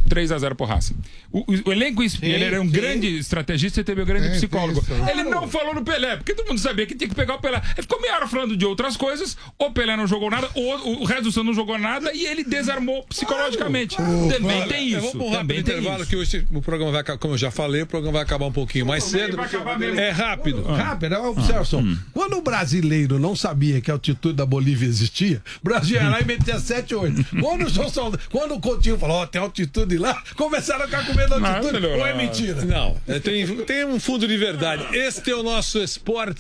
três a zero pro Racing. O, o, o elenco, sim, ele era um sim. grande estrategista e teve um grande sim, psicólogo. Sim, ele não falou no Pelé, porque todo mundo sabia que tinha que pegar o Pelé. Ele ficou meia hora falando de outras coisas, o Pelé não jogou nada, o, o resto do Santos não jogou nada e ele desarmou psicologicamente. Claro, também claro. tem isso. Vamos um rápido intervalo que hoje o programa vai acabar, como eu já falei, o programa vai acabar um pouquinho mais cedo. É rápido. Ah. Rápido, é uma observação. Hum. Quando o brasileiro não sabia que a altitude da Bolívia existia, o Brasil ia lá e metia sete, oito. Quando o João Saldanha, quando o Coutinho falou, ó, oh, tem altitude lá, começaram a ficar com medo da altitude. Não, ou é mentira? Não, tem, tem um fundo de verdade. Este é o nosso esporte.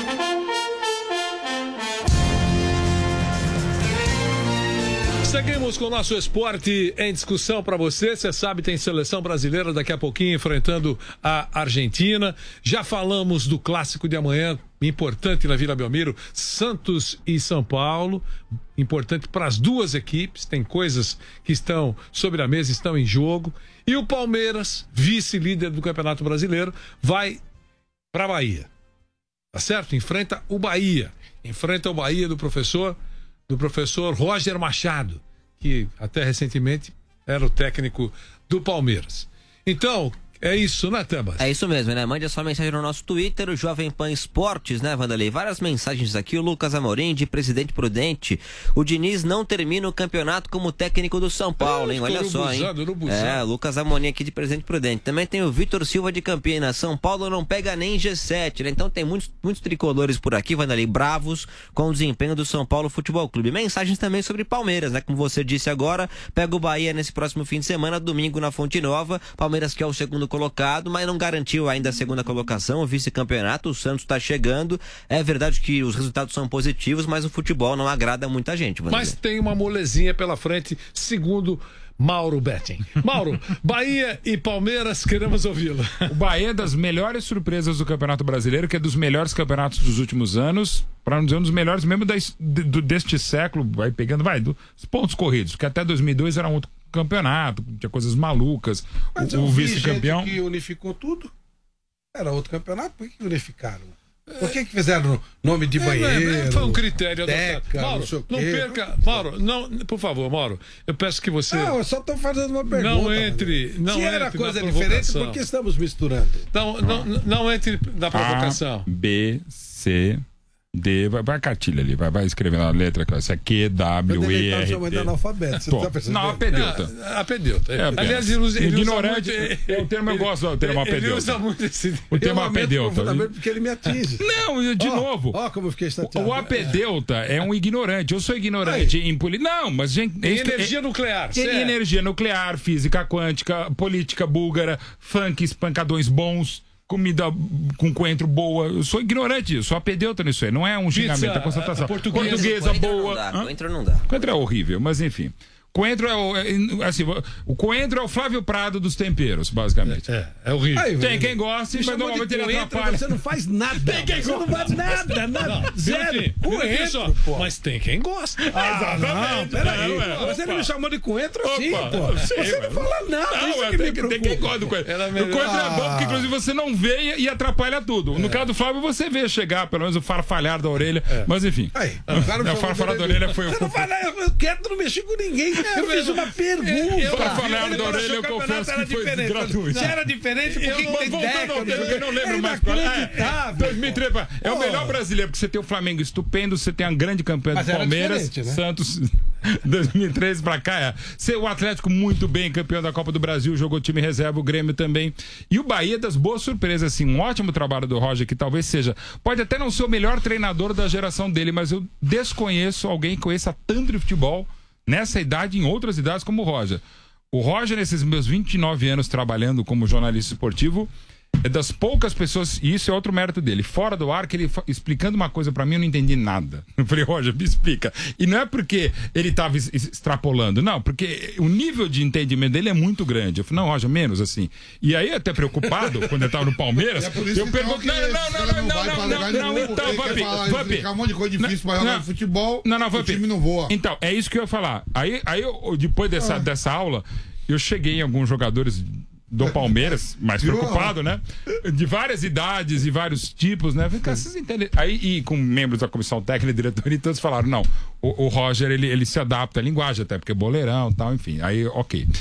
Seguimos com o nosso esporte em discussão para você. Você sabe, tem seleção brasileira daqui a pouquinho enfrentando a Argentina. Já falamos do clássico de amanhã, importante na Vila Belmiro, Santos e São Paulo. Importante para as duas equipes. Tem coisas que estão sobre a mesa, estão em jogo. E o Palmeiras, vice-líder do Campeonato Brasileiro, vai para a Bahia. Tá certo? Enfrenta o Bahia. Enfrenta o Bahia do professor... do professor Roger Machado, que até recentemente era o técnico do Palmeiras. Então, é isso, né, Tebas? É isso mesmo, né? Mande a sua mensagem no nosso Twitter, o Jovem Pan Esportes, né, Vanderlei? Várias mensagens aqui, o Lucas Amorim, de Presidente Prudente. O Diniz não termina o campeonato como técnico do São Paulo, hein? Olha só, hein? É, Lucas Amorim aqui de Presidente Prudente. Também tem o Vitor Silva de Campinas. São Paulo não pega nem G sete, né? Então tem muitos, muitos tricolores por aqui, Vanderlei, bravos com o desempenho do São Paulo Futebol Clube. Mensagens também sobre Palmeiras, né? Como você disse agora, pega o Bahia nesse próximo fim de semana, domingo na Fonte Nova. Palmeiras que é o segundo colocado, mas não garantiu ainda a segunda colocação, o vice-campeonato. O Santos está chegando. É verdade que os resultados são positivos, mas o futebol não agrada muita gente. Mas dizer. Tem uma molezinha pela frente, segundo Mauro Betting. Mauro, Bahia e Palmeiras, queremos ouvi-lo. O Bahia é das melhores surpresas do Campeonato Brasileiro, que é dos melhores campeonatos dos últimos anos, para não dizer um dos melhores mesmo da, de, deste século, vai pegando, vai, dos pontos corridos, porque até dois mil e dois era um outro campeonato, tinha coisas malucas. Mas o, o vice-campeão que unificou tudo. Era outro campeonato, por que unificaram? Por que que fizeram nome de banheiro? É, foi um critério Deca, Mauro, não, não perca. Mauro, não, por favor, Mauro, eu peço que você. Não, eu só estou fazendo uma pergunta. Não entre. Não Se era entre coisa diferente, por que estamos misturando? Então, não, não, não entre na provocação. A, B, C. D, vai, vai a cartilha ali, vai, vai escrevendo a letra, isso é Q, W, E, R, T. Tá analfabeto, você tá percebendo? Não, apedeuta. Ah, apedeuta. É, aliás, ele usa, ele ignorante, usa muito, é o termo eu gosto do termo apedeuta. Ele usa muito esse o termo apedeuta. Porque ele me atinge. Não, de oh, novo. Ó, oh, como eu fiquei chateado. O, o apedeuta é. é um ignorante. Eu sou ignorante Aí. em política. Não, mas gente. Tem energia é, nuclear. Tem certo. energia nuclear, física quântica, política búlgara, funk, espancadões bons. Comida com coentro boa. Eu sou ignorante, eu sou apedeuta nisso aí. Não é um xingamento, é constatação. Portuguesa, portuguesa boa. Coentro não dá. Coentro é horrível, mas enfim. Coentro é o. É, assim, o coentro é o Flávio Prado dos temperos, basicamente. É, é horrível. Aí, tem quem gosta, mas normalmente ele atrapalha. Você não faz nada. Tem quem você gosta. não faz nada, nada. Não, zero. Coentro, pô. Mas tem quem gosta. Ah, não, peraí. Não, é. Você não me chamou de coentro assim, Opa, pô. Sei, você não fala nada. Não, isso é, que tem, me tem quem gosta do coentro. O coentro é bom porque, inclusive, você não vê e atrapalha tudo. No caso do Flávio, você vê chegar, pelo menos, o farfalhar da orelha. É. Mas, enfim. Aí, o farfalhar da orelha foi o. Você não fala, eu quero não mexer com ninguém. Eu fiz uma pergunta. Eu, farfalhar da orelha, eu confesso que foi gratuito. Se era diferente, por que tem décadas? Eu não lembro mais qual é. dois mil e três É o melhor brasileiro, porque você tem o Flamengo estupendo, você tem a grande campanha do Palmeiras, né? Santos, dois mil e treze pra cá, é. Ser o Atlético muito bem, campeão da Copa do Brasil, jogou time reserva, o Grêmio também. E o Bahia das boas surpresas, assim, um ótimo trabalho do Roger, que talvez seja, pode até não ser o melhor treinador da geração dele, mas eu desconheço alguém que conheça tanto de futebol nessa idade e em outras idades como o Roger. O Roger, nesses meus vinte e nove anos trabalhando como jornalista esportivo, é das poucas pessoas, e isso é outro mérito dele, fora do ar, que ele explicando uma coisa pra mim, eu não entendi nada. Eu falei, Roger, me explica. E não é porque ele tava extrapolando, não, porque o nível de entendimento dele é muito grande. Eu falei, não, Roger, menos assim. E aí, até preocupado, quando eu tava no Palmeiras, é eu pergunto, não, não, não, não, não, não, não, não, então, Vampi, Vampi. Um monte de coisa difícil pra jogar no futebol, não, não, o time não voa. Então, é isso que eu ia falar. Aí, aí eu, depois dessa, dessa aula, eu cheguei em alguns jogadores do Palmeiras, mais preocupado, né? De várias idades e vários tipos, né? Vocês entendem? Aí, e com membros da comissão técnica e diretoria, todos falaram, não, o, o Roger, ele, ele se adapta à linguagem, até porque é boleirão e tal, enfim. Aí, ok.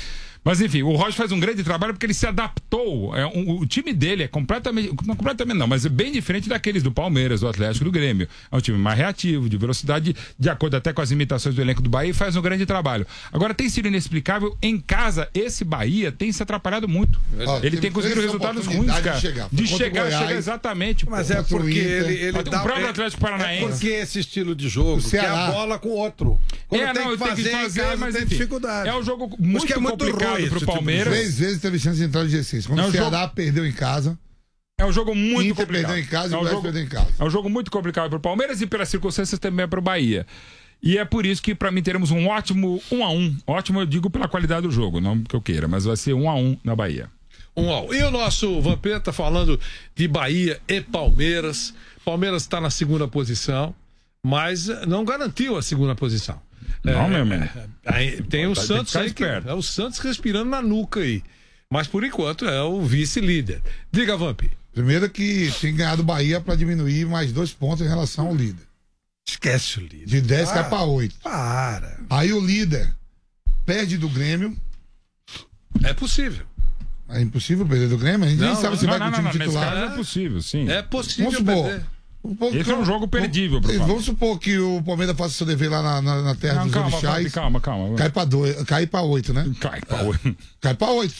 Mas enfim, o Roger faz um grande trabalho porque ele se adaptou. É, um, o time dele é completamente, não completamente não, mas é bem diferente daqueles do Palmeiras, do Atlético, do Grêmio. É um time mais reativo, de velocidade, de acordo até com as imitações do elenco do Bahia, e faz um grande trabalho. Agora tem sido inexplicável, em casa, esse Bahia tem se atrapalhado muito. Ó, ele tem conseguido resultados ruins, cara. De chegar, de chegar, chegar exatamente. Mas é porque ele, ele o dá... próprio Atlético Paranaense. É porque esse estilo de jogo, que é a bola com o outro. Quando é, tem não, que fazer, tem que fazer, casa, mas tem dificuldade. É um jogo muito, é muito complicado pro Palmeiras. Três vezes teve chance de entrar no G seis. Quando é o Ceará jogo... perdeu em casa. É um jogo muito Inter complicado. Perdeu em casa, é, um e o jogo, perdeu em casa. é um jogo muito complicado pro Palmeiras e pelas circunstâncias também pro Bahia. E é por isso que para mim teremos um ótimo um a um. Ótimo eu digo pela qualidade do jogo, não que eu queira, mas vai ser um a um na Bahia. Um a um. E o nosso Vampeta falando de Bahia e Palmeiras. Palmeiras está na segunda posição, mas não garantiu a segunda posição. Não, é, meu amigo. É, é, tem o Santos aí, que esperto. é o Santos respirando na nuca aí. Mas por enquanto é o vice-líder. Diga, Vamp. Primeiro que tem ganhado o Bahia para diminuir mais dois pontos em relação ao líder. Esquece o líder. De dez ah, cai para oito. Para. Aí o líder perde do Grêmio. É possível. É impossível perder do Grêmio? A gente não, nem sabe não, se não, vai não, com o time não, titular. nesse caso é possível, sim. É possível Vamos supor, perder. Esse é um jogo perdível pro Palmeiras. Vamos supor que o Palmeiras faça seu dever lá na, na, na terra não, dos calma, orixás. Calma, calma. Cai pra, dois, cai pra oito, né? Cai pra oito. Cai pra oito.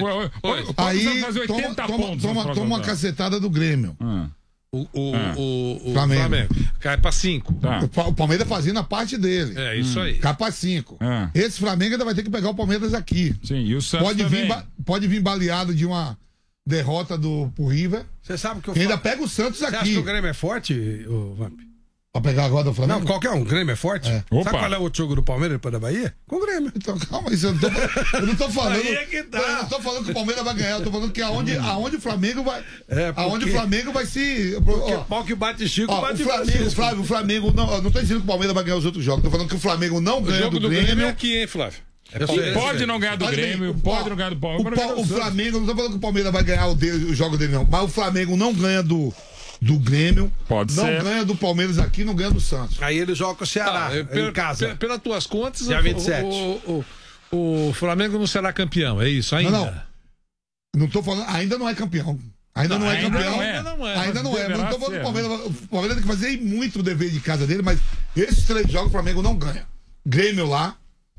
Aí toma, toma, toma, toma uma cacetada do Grêmio. Ah. O, o, ah. o, o Flamengo. Flamengo. Cai pra cinco. Tá. O Palmeiras fazendo a parte dele. É isso aí. Cai pra cinco. Ah. Esse Flamengo ainda vai ter que pegar o Palmeiras aqui. Sim, e o Santos pode também. vir, pode vir baleado de uma derrota do pro River. Você sabe que o e ainda pega o Santos Você aqui. acha que o Grêmio é forte, o Vamp? Pra pegar agora do Flamengo? Não, qualquer um. O Grêmio é forte? É. Sabe qual é o outro jogo do Palmeiras depois da Bahia? Com o Grêmio. Então, calma, isso eu não tô, eu não tô falando. Aí é que tá. Eu não tô falando que o Palmeiras vai ganhar, eu tô falando que aonde, aonde o Flamengo vai. É, porque, aonde o Flamengo vai se. Porque ó, pau que bate Chico, ó, bate o Flamengo, o Flamengo, o Flamengo não. Eu não tô dizendo que o Palmeiras vai ganhar os outros jogos, tô falando que o Flamengo não ganha o jogo do, do Grêmio. Grêmio é aqui, hein, Flávio? É sei, Pode sei. não ganhar do Pode Grêmio, bem, pode ó, não ganhar do O, Palmeiras. o, o Flamengo, não tô falando que o Palmeiras vai ganhar o, dele, o jogo dele, não. Mas o Flamengo não ganha do, do Grêmio. Pode não ser. Não ganha do Palmeiras aqui, não ganha do Santos. Aí ele joga com o Ceará, Ah, em casa. Pe, pelas tuas contas, Dia vinte e sete. O, o, o, o Flamengo não será campeão, é isso ainda? Não, não. Não tô falando, ainda não é campeão. Ainda não, não é ainda campeão. não é. Ainda não é. Ainda não é. Mas não tô falando que o ser. Palmeiras, o Palmeiras tem que fazer muito o dever de casa dele, mas esses três jogos o Flamengo não ganha. Grêmio lá,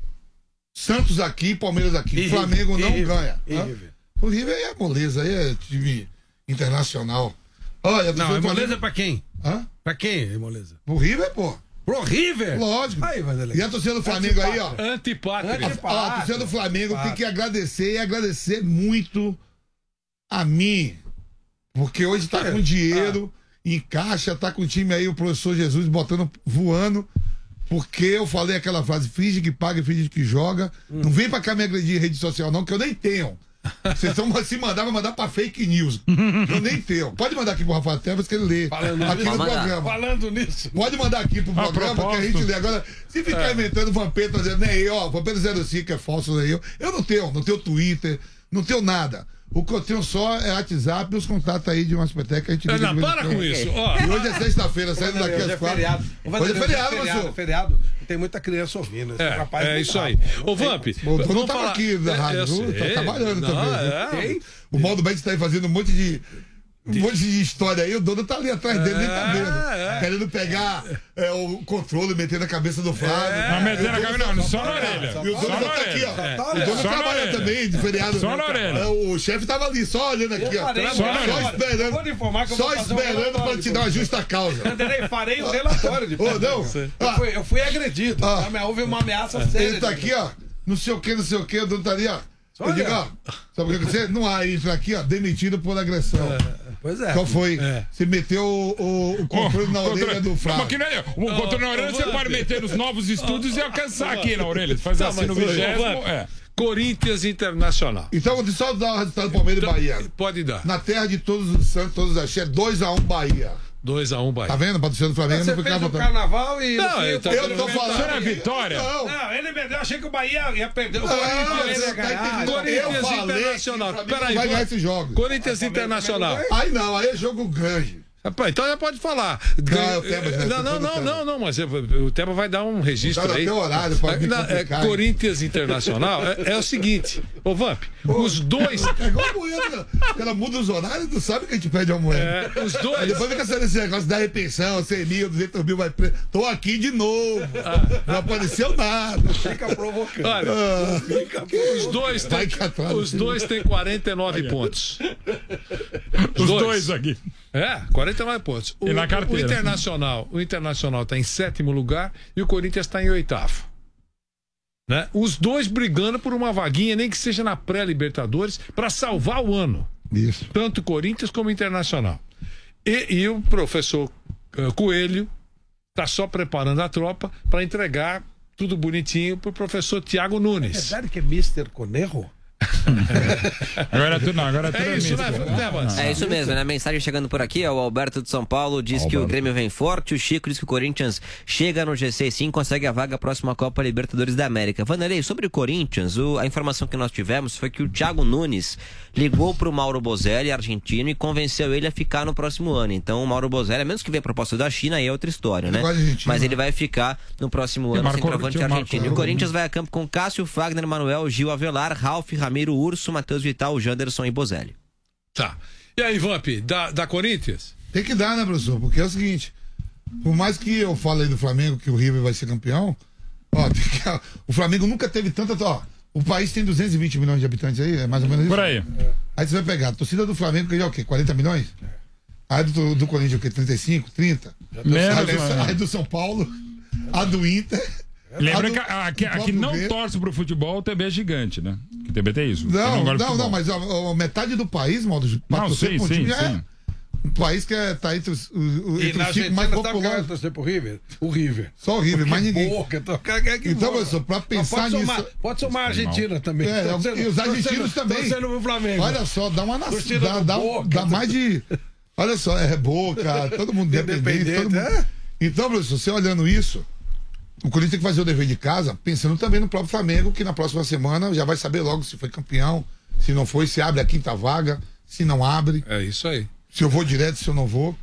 Santos aqui, Palmeiras aqui. E Flamengo River, não e ganha. e Hã? River. O River é moleza, aí é time internacional. Olha, Não, é moleza pra quem? Hã? Pra quem é moleza? O River, pô. Pro River? Lógico. Aí, mas é legal. E a torcida do Flamengo aí, ó. Antipátria. Anti- Ó, a torcida do Flamengo tem que agradecer e agradecer muito a mim. Porque hoje tá com dinheiro em caixa, tá com o time aí, o professor Jesus botando, voando. Porque eu falei aquela frase, finge que paga e finge que joga. Hum. Não vem pra cá me agredir em rede social, não, que eu nem tenho. Vocês estão se mandar, vai mandar pra fake news. Eu nem tenho. Pode mandar aqui pro Rafael Tebas que ele lê. Falando aqui nisso. no programa. Falando nisso. Pode mandar aqui pro programa que a gente lê. Agora, se ficar inventando Vampeta, dizendo, nem eu, ó, Vampeta zero cinco é falso, nem eu. Eu não tenho, não tenho Twitter, não tenho nada. O que eu tenho só é WhatsApp e os contatos aí de uma espeteca que a gente Não, liga de vez em para quando. com isso. Ó, E hoje é sexta-feira, saindo daqui Hoje é às quatro. feriado. Hoje é feriado, Marcelo. feriado. Tem muita criança ouvindo. Esse é, rapaz é não isso tá. aí. Ô, Vamp, Bom, vamos não tava falar... aqui na É, rádio, eu viu? sei. Tá trabalhando Não, também. é. Viu? O Maldo Bete tá aí fazendo um monte de. Um monte de história aí, o dono tá ali atrás dele, nem tá vendo. É, é. Querendo pegar é, o controle, meter na cabeça do Flávio. Não, metendo na cabeça, não, só na orelha. E o dono Só na já tá aqui, orelha. ó. O dono Só na trabalha orelha. também, de feriado. Só na orelha. É, o chefe tava ali, só olhando aqui, ó. farei, Só, eu só vou- esperando. vou lhe informar que eu Só vou fazer um esperando pra relatório te dar uma justa causa. Vanderlei, farei o relatório de Ô, não? Eu Ah, fui, eu fui agredido. Ah. tá? Mas houve uma ameaça séria. ele tá aqui, ó. Não sei o que, não sei o que, o dono tá ali, ó. Eu Olha. digo, ó. Sabe o que aconteceu? Não há isso aqui, ó. Demitido por agressão. Pois é. Qual foi? É. Você meteu o, o, o controle na orelha do Não, mas Flávio. que não é- o controle na orelha ô, você Vamp. pode meter nos novos estúdios e alcançar aqui na orelha. Faz Tá, assim mas, no ô, vigésimo. Vamp, É. Corinthians Internacional. Então, vou só dar o resultado do Palmeiras e Bahia. Pode dar. Na terra de todos os santos, todos os axé, dois a um Bahia. dois a um Bahia. Tá vendo? Patrocínio do Flamengo, Você não fez ficava o votando. carnaval e. Não, no fim, eu o tô- Palmeiras Eu tô ganhou. falando. Isso era vitória? Não. Não, ele vendeu. Achei que o Bahia ia perder. O Ah, Corinthians você ia tá ganhar. entendendo? Corinthians Eu falei Internacional. que o Flamengo Peraí, vai vou- ganhar esse jogo. Corinthians Internacional. Aí não, aí é jogo grande. Então já pode falar. Não, o Teba já- não, não, não, não, não, mas o Teba vai dar um registro Dá aí. até o horário pra me Não, é, complicar, hein? Corinthians Internacional é, é o seguinte, ô Vamp, os dois. É igual a moeda. Ela muda os horários, tu sabe que a gente pede a moeda. É, os Aí dois. depois fica sendo esse negócio da repensão, cem mil, duzentos mil, vai preso. Tô aqui de novo. Não apareceu nada. Fica provocando. Olha, Ah, os dois Vai têm, que atrás, os filho. dois têm quarenta e nove pontos. Os dois aqui. É, quarenta e nove pontos. O, E na carteira? o Internacional, o Internacional está em sétimo lugar e o Corinthians está em oitavo. Né? Os dois brigando por uma vaguinha, nem que seja na pré-Libertadores, para salvar o ano. Isso. Tanto Corinthians como Internacional. E, e o professor uh, Coelho está só preparando a tropa para entregar tudo bonitinho para o professor Thiago É Nunes. verdade que é mister Conejo? Agora é tudo, não, agora é tudo É isso, misto. né, né, Mans? É isso mesmo, né? Mensagem chegando por aqui, ó, o Alberto de São Paulo diz que o Grêmio vem forte, o Chico diz que o Corinthians chega no G seis sim, consegue a vaga próxima à Copa Libertadores da América. Vanderlei, sobre o Corinthians, o, a informação que nós tivemos foi que o Thiago Nunes ligou pro Mauro Bozelli, argentino, e convenceu ele a ficar no próximo ano. Então o Mauro Bozelli, a menos que venha proposta da China, aí é outra história, né? Negócio argentino, Mas né? ele vai ficar no próximo E ano, Marco- centroavante tinha o Marco- argentino. E o Corinthians vai a campo com Cássio, Fagner, Manuel, Gil Avelar, Ralf, Ramiro, Urso, Matheus Vital, Janderson e Bozelli. Tá. E aí, Vamp, da, da Corinthians? Tem que dar, né, professor? Porque é o seguinte, por mais que eu falei do Flamengo que o River vai ser campeão, ó, tem que- o Flamengo nunca teve tanta... Ó, o país tem duzentos e vinte milhões de habitantes aí, é mais ou menos isso? Por aí. Aí você vai pegar a torcida do Flamengo, que já é o quê? quarenta milhões? Aí do, do Corinthians, o quê? trinta e cinco, trinta? Menos, Aí, do- mano. aí do São Paulo, a do Inter... Lembra a do- que a, a, que- do a que próprio não Grêmio. torce pro futebol, o T B é gigante, né? O T B tem isso. Eu Não, gosto de não, não, futebol. mas a, a metade do país, Maldo, pra Não, torcer sim, pra um sim, time, é sim. um país que é, tá entre os, os, E entre na os cinco Argentina, mais sabe quem vai populares. torcer pro River? O River. Só o River, mais ninguém. Boca, tô- que- que- que Então, boa. professor, pra Mas pensar pode somar, nisso- Pode somar a Argentina também. É, Torcendo- e os argentinos torcendo- também. Torcendo pro Flamengo. Olha só, dá uma nação. Torcida Dá, do dá, Boca, dá mais de. Olha só, é Boca, todo mundo dependente. Independente, Todo mundo... é? Então, professor, você olhando isso, o Corinthians tem que fazer o dever de casa, pensando também no próprio Flamengo, que na próxima semana já vai saber logo se foi campeão, se não foi, se abre a quinta vaga, se não abre, É isso aí. se eu vou direto, se eu não vou.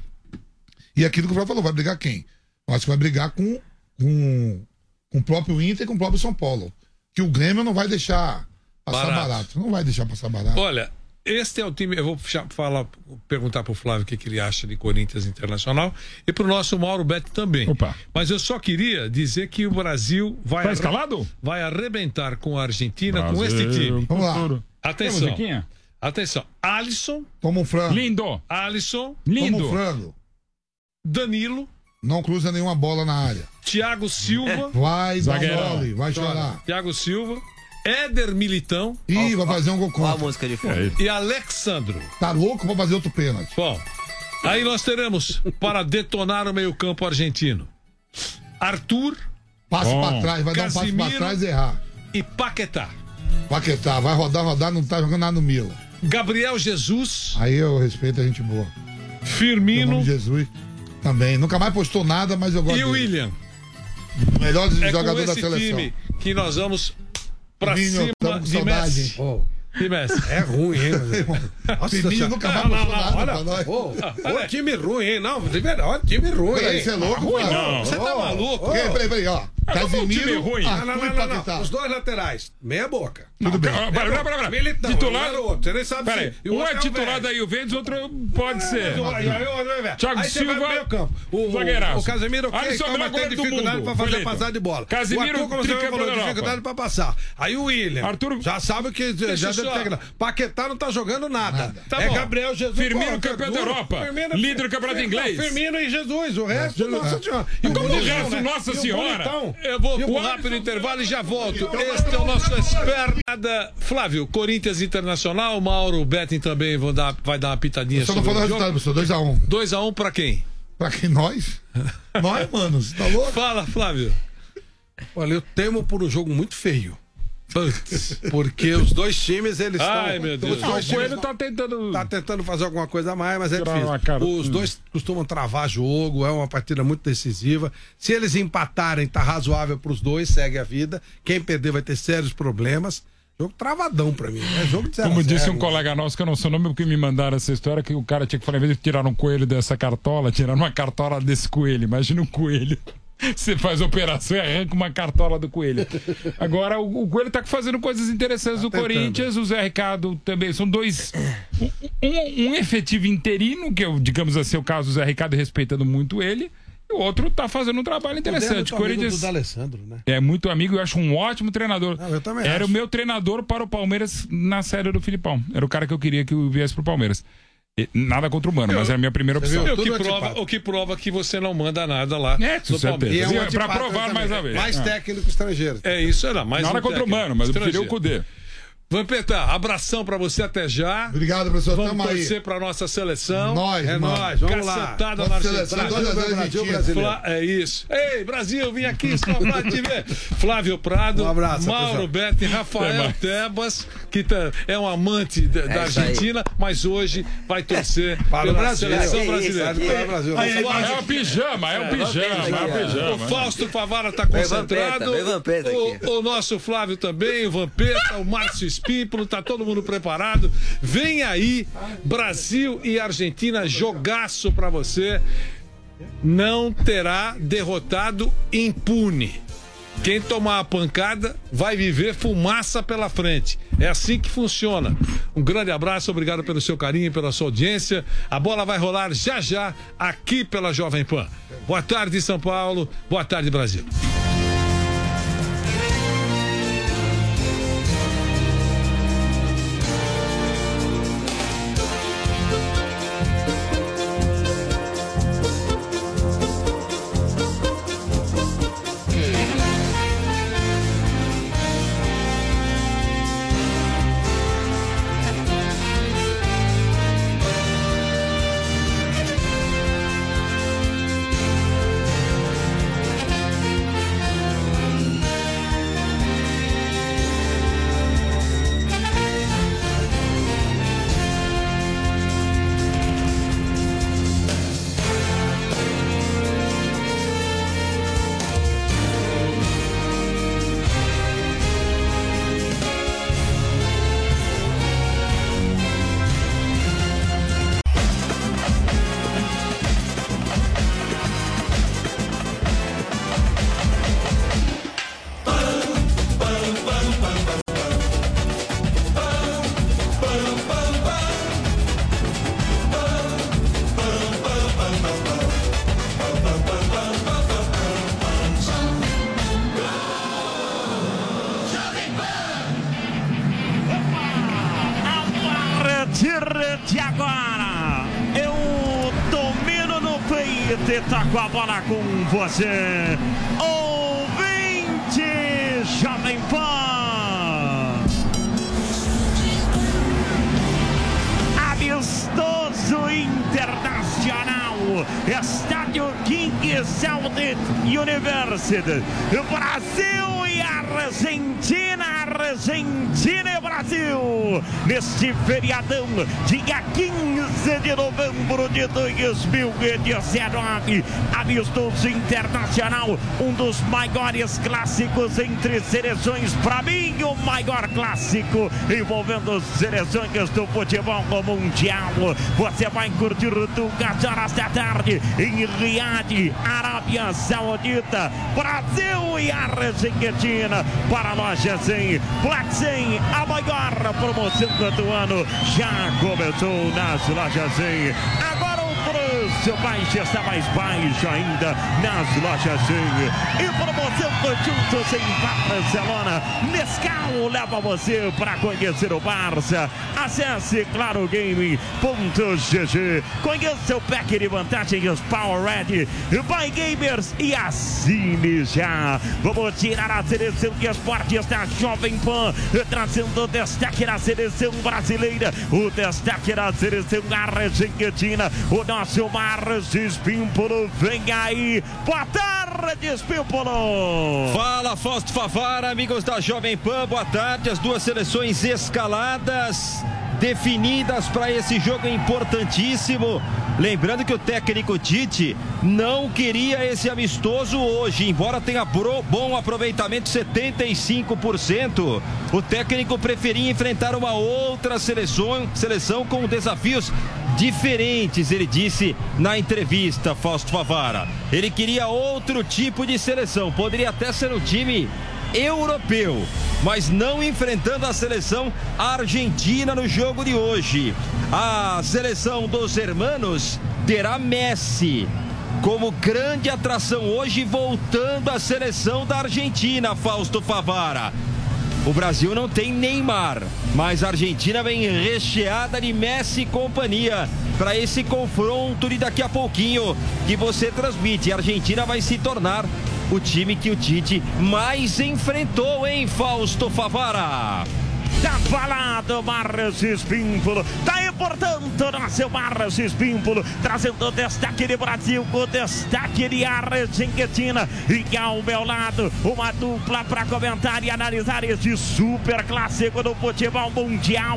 E aquilo que o Flávio falou, vai brigar quem? Eu acho que vai brigar com, com, com o próprio Inter e com o próprio São Paulo. Que o Grêmio não vai deixar passar Barato. barato. Não vai deixar passar barato. Olha, este é o time. Eu vou puxar- falar, perguntar pro Flávio o que, que ele acha de Corinthians Internacional e pro nosso Mauro Betti também. Opa. Mas eu só queria dizer que o Brasil vai, Tá arre- escalado? vai arrebentar com a Argentina com Brasil, este time. Vamos lá. futuro. Tem Atenção. musiquinha? Atenção. Alisson, Toma um frango. Lindo. Alisson, Toma Lindo. um frango. Danilo, Não cruza nenhuma bola na área. Thiago Silva, Vai dar Zagueirão. mole, vai chorar. Thiago Silva, Éder Militão Ih, vai fazer um gol Qual a contra. música de fundo? É, e Alexandro. Tá louco pra fazer outro pênalti. Bom, aí nós teremos para detonar o meio-campo argentino Arthur Passe Bom. pra trás, vai dar um passe pra Casimiro. trás e errar. e Paquetá. Paquetá, vai rodar, rodar, não tá jogando nada no Mila. Gabriel Jesus, Aí eu respeito a gente boa. Em Firmino nome de Jesus também. Nunca mais postou nada, mas eu gosto e o dele. William. Melhor É com jogador da esse seleção. time que nós vamos pra Firmino, cima tamo com de saudade, Messi. Ô, De Messi. é ruim, hein? Nossa Firmino Senhora. nunca mais Não, postou não, nada olha, pra nós. Ô, ô, time ruim, hein? Não, de verdade, olha, time ruim. Peraí, hein? você é louco, ruim, cara? não. Você tá Ô, maluco? Peraí, peraí, peraí, ó. como um time Casimiro, ruim? Não, Arthur não, e não, não, Paquetá. não. Os dois laterais, meia boca. Tudo bem. Ah, pera, pera, pera, pera. Militão, Titular. um era o outro, você nem sabe Pera aí. se- e o Um outro é é o titular velho. da Juventus, outro pode ser. Thiago Aí você vai Silva, pro meio campo. O, zagueiraço. o, o Casemiro, ok, Alisson, calma, melhor tem goleiro do dificuldade mundo. pra fazer Foi passar eleito. de bola. Casemiro, o Arthur, como você tricampeão falou, da Europa. dificuldade pra passar. Aí o William, Arthur- já sabe que já Deixa deve só. ter... Paquetá não tá jogando nada. Tá é bom. Gabriel Jesus. Firmino, pô, campeão duro. da Europa. Firmino- Líder do campeonato Firmino- inglês. Firmino e Jesus, o resto, nossa senhora. E Como o bonitão, resto, né? nossa E o senhora. bonitão. Eu vou E o pro Alisson- rápido intervalo e já volto. Este é o nosso Esperada. Flávio, Corinthians Internacional, Mauro Betting também vão dar, vai dar uma pitadinha Só não sobre falou o o jogo. resultado, professor. dois a um. dois a um pra quem? Pra quem nós? Nós, mano. Você tá louco? Fala, Flávio. Olha, eu temo por um jogo muito feio. Porque os dois times, eles estão. Ai, meu Deus. Os Ah, dois o times Coelho tá tentando. tá tentando fazer alguma coisa a mais, mas é Tirar uma difícil. cara. Os Hum. dois costumam travar jogo, é uma partida muito decisiva. Se eles empatarem, tá razoável pros dois, segue a vida. Quem perder vai ter sérios problemas. Jogo travadão pra mim. É jogo de zero Como a zero. disse um colega nosso, que eu não sou nome, porque me mandaram essa história, que o cara tinha que falar, em vez de tirar um coelho dessa cartola, tirar uma cartola desse coelho. Imagina um coelho. Você faz a operação e arranca uma cartola do coelho. Agora, o, o coelho tá fazendo coisas interessantes tá do tentando. Corinthians, o Zé Ricardo também. São dois. Um, um efetivo interino, que é, digamos assim, o caso do Zé Ricardo, respeitando muito ele. E o outro tá fazendo um trabalho interessante. O Corinthians do Alessandro, né? É muito amigo, eu acho um ótimo treinador. Não, eu também Era acho. o meu treinador para o Palmeiras na série do Filipão. Era o cara que eu queria que viesse pro Palmeiras. E nada contra o Mano, eu, mas é a minha primeira opção. O que, prova, o que prova que você não manda nada lá. É, com certeza. E é um pra provar mais uma vez. Mais ah. técnico estrangeiro. É isso, era mais Nada um contra o Mano, mas eu preferi o Cudê. Vampeta, abração pra você até já. Obrigado, professor. Vamos Tamo torcer aí. pra nossa seleção. Nós, é mano. nós. Vamos Cacetada lá. na Seleção, Argentina. Brasil, Brasil, Brasil, Fla... É isso. Ei, Brasil, vim aqui só pra te ver. Flávio Prado, Um abraço, Mauro pessoal. Betti, Rafael Tebas, que tá, é um amante da, É da Argentina, mas hoje vai torcer Para o pela Brasil. seleção Que brasileira. isso, Para o Brasil. Aí, aí, É o pijama, é o pijama, é o pijama. O Fausto Favara tá concentrado. Vem Vampeta, vem Vampeta aqui. O, o nosso Flávio também, o Vampeta, o Márcio Espímpolo, tá todo mundo preparado. Vem aí, Brasil e Argentina, jogaço pra você. Não terá derrotado impune. Quem tomar a pancada vai viver fumaça pela frente. É assim que funciona. Um grande abraço, obrigado pelo seu carinho e pela sua audiência. A bola vai rolar já já aqui pela Jovem Pan. Boa tarde, São Paulo. Boa tarde, Brasil. De agora, eu domino no peito e toco a bola com você, ouvinte Jovem Pan. Amistoso Internacional, Estádio King Saudi University, Brasil e Argentina, Argentina e Brasil, neste feriadão, dia quinze de novembro de dois mil e dezenove, amistoso internacional, um dos maiores clássicos entre seleções, para mim o maior clássico envolvendo seleções do futebol mundial. Você vai curtir duas horas da tarde em Riad, Arábia Saudita, Brasil e Argentina, para a loja cem, Black cem, a maior promoção do ano, já começou nas lojas cem. Agora o preço baixo está mais baixo ainda nas lojas cem. E promoção juntos em Barcelona, Nescau leva você para conhecer o Barça. Acesse claro game ponto g g, conheça o pack de vantagens Power Red by Gamers e assine já. Vamos tirar a seleção de esportes da Jovem Pan, trazendo o destaque da seleção brasileira, o destaque da seleção argentina, o nosso Márcio Espímpolo. Vem aí, boa tarde, Espímpolo. Fala, Fausto Favara, amigos da Jovem Pan, boa tarde. As duas seleções escaladas, definidas para esse jogo importantíssimo. Lembrando que o técnico Tite não queria esse amistoso hoje, embora tenha bom aproveitamento, setenta e cinco por cento. O técnico preferia enfrentar uma outra seleção, seleção com desafios diferentes, ele disse na entrevista, Fausto Favara. Ele queria outro tipo de seleção, poderia até ser um time europeu, mas não enfrentando a seleção argentina no jogo de hoje. A seleção dos hermanos terá Messi como grande atração hoje, voltando à seleção da Argentina, Fausto Favara. O Brasil não tem Neymar, mas a Argentina vem recheada de Messi e companhia para esse confronto de daqui a pouquinho que você transmite. A Argentina vai se tornar o time que o Tite mais enfrentou, hein, Fausto Favara? Tá falado, Márcio Espímpolo. Tá aí, portanto, nasceu Márcio Espímpolo, trazendo o destaque de Brasil, o destaque de Argentina. E ao meu lado, uma dupla para comentar e analisar este super clássico do futebol mundial.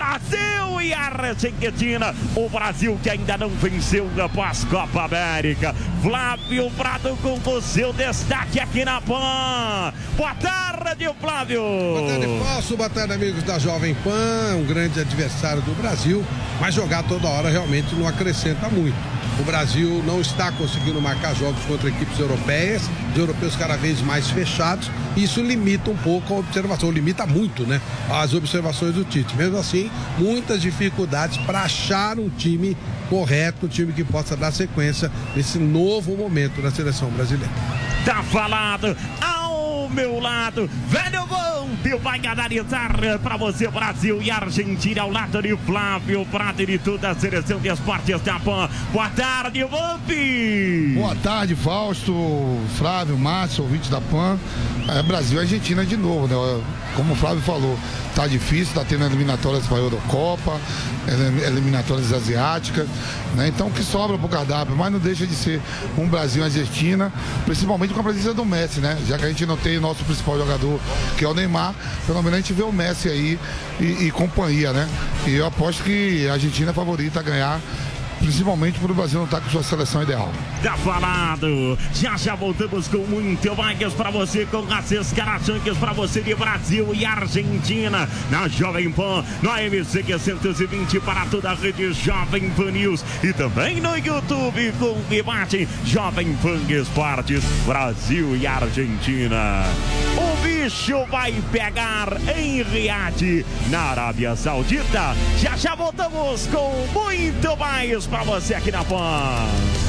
Brasil e Argentina. O Brasil que ainda não venceu após Copa América. Flávio Prado com o seu destaque aqui na Pan. Boa tarde, Flávio. Boa tarde, Fausto. Boa tarde, amigos da Jovem Pan. Um grande adversário do Brasil, mas jogar toda hora realmente não acrescenta muito. O Brasil não está conseguindo marcar jogos contra equipes europeias, os europeus cada vez mais fechados, e isso limita um pouco a observação, limita muito, né, as observações do Tite. Mesmo assim, muitas dificuldades para achar um time correto, um time que possa dar sequência nesse novo momento da seleção brasileira. Tá falado. Ao meu lado, velho Vamp vai analisar para você Brasil e Argentina ao lado de Flávio Prado e de toda a seleção de esportes da Pan. Boa tarde, Vamp. Boa tarde, Fausto, Flávio, Márcio, ouvinte da Pan. É, Brasil e Argentina de novo, né? Como o Flávio falou, tá difícil, tá tendo eliminatórias para a Eurocopa, eliminatórias asiáticas, né? Então o que sobra pro cardápio, mas não deixa de ser um Brasil e Argentina, principalmente com a presença do Messi, né? Já que a gente não tem o nosso principal jogador, que é o Neymar, pelo menos a gente vê o Messi aí e, e companhia, né? E eu aposto que a Argentina é a favorita a ganhar, principalmente por o Brasil não estar com sua seleção ideal. Tá falado. Já já voltamos com muito mais para você, com as escarações para você de Brasil e Argentina na Jovem Pan, na M C quinhentos e vinte para toda a rede Jovem Pan News e também no YouTube com o debate Jovem Pan Esportes Brasil e Argentina. O bicho vai pegar em Riad, na Arábia Saudita. Já já voltamos com muito mais para você aqui na Pan.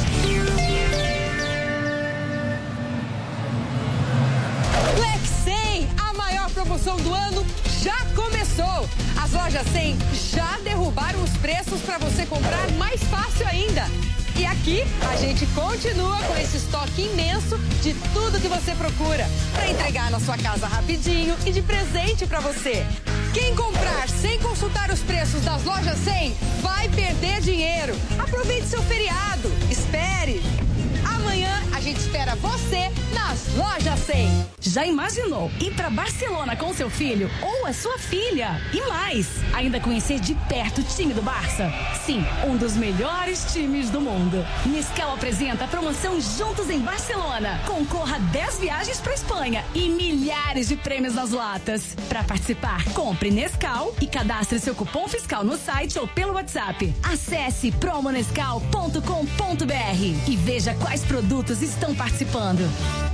Black cem, a maior promoção do ano já começou. As lojas cem já derrubaram os preços para você comprar mais fácil ainda. E aqui a gente continua com esse estoque imenso de tudo que você procura para entregar na sua casa rapidinho e de presente para você. Quem comprar sem consultar os preços das lojas cem vai perder dinheiro. Aproveite seu feriado. Espere. Amanhã a gente espera você nas lojas cem. Já imaginou ir para Barcelona com seu filho ou a sua filha? E mais, ainda conhecer de perto o time do Barça? Sim, um dos melhores times do mundo. Nescau apresenta a promoção Juntos em Barcelona. Concorra a dez viagens para Espanha e milhares de prêmios nas latas. Para participar, compre Nescau e cadastre seu cupom fiscal no site ou pelo WhatsApp. Acesse promonescau ponto com ponto br e veja quais produtos estão participando.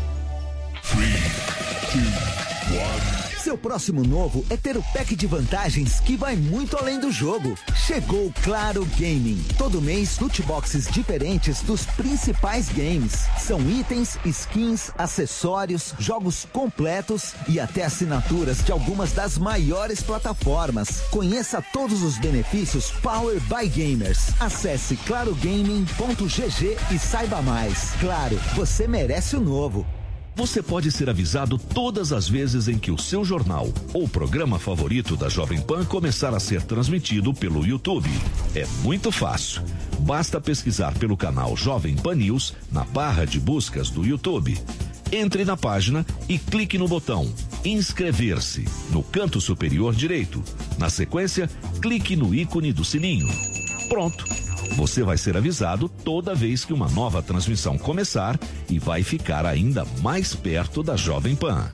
Seu próximo novo é ter o pack de vantagens que vai muito além do jogo. Chegou o Claro Gaming. Todo mês, loot boxes diferentes dos principais games. São itens, skins, acessórios, jogos completos e até assinaturas de algumas das maiores plataformas. Conheça todos os benefícios Power by Gamers. Acesse claro gaming ponto g g e saiba mais. Claro, você merece o novo. Você pode ser avisado todas as vezes em que o seu jornal ou programa favorito da Jovem Pan começar a ser transmitido pelo YouTube. É muito fácil. Basta pesquisar pelo canal Jovem Pan News na barra de buscas do YouTube. Entre na página e clique no botão inscrever-se no canto superior direito. Na sequência, clique no ícone do sininho. Pronto. Você vai ser avisado toda vez que uma nova transmissão começar e vai ficar ainda mais perto da Jovem Pan.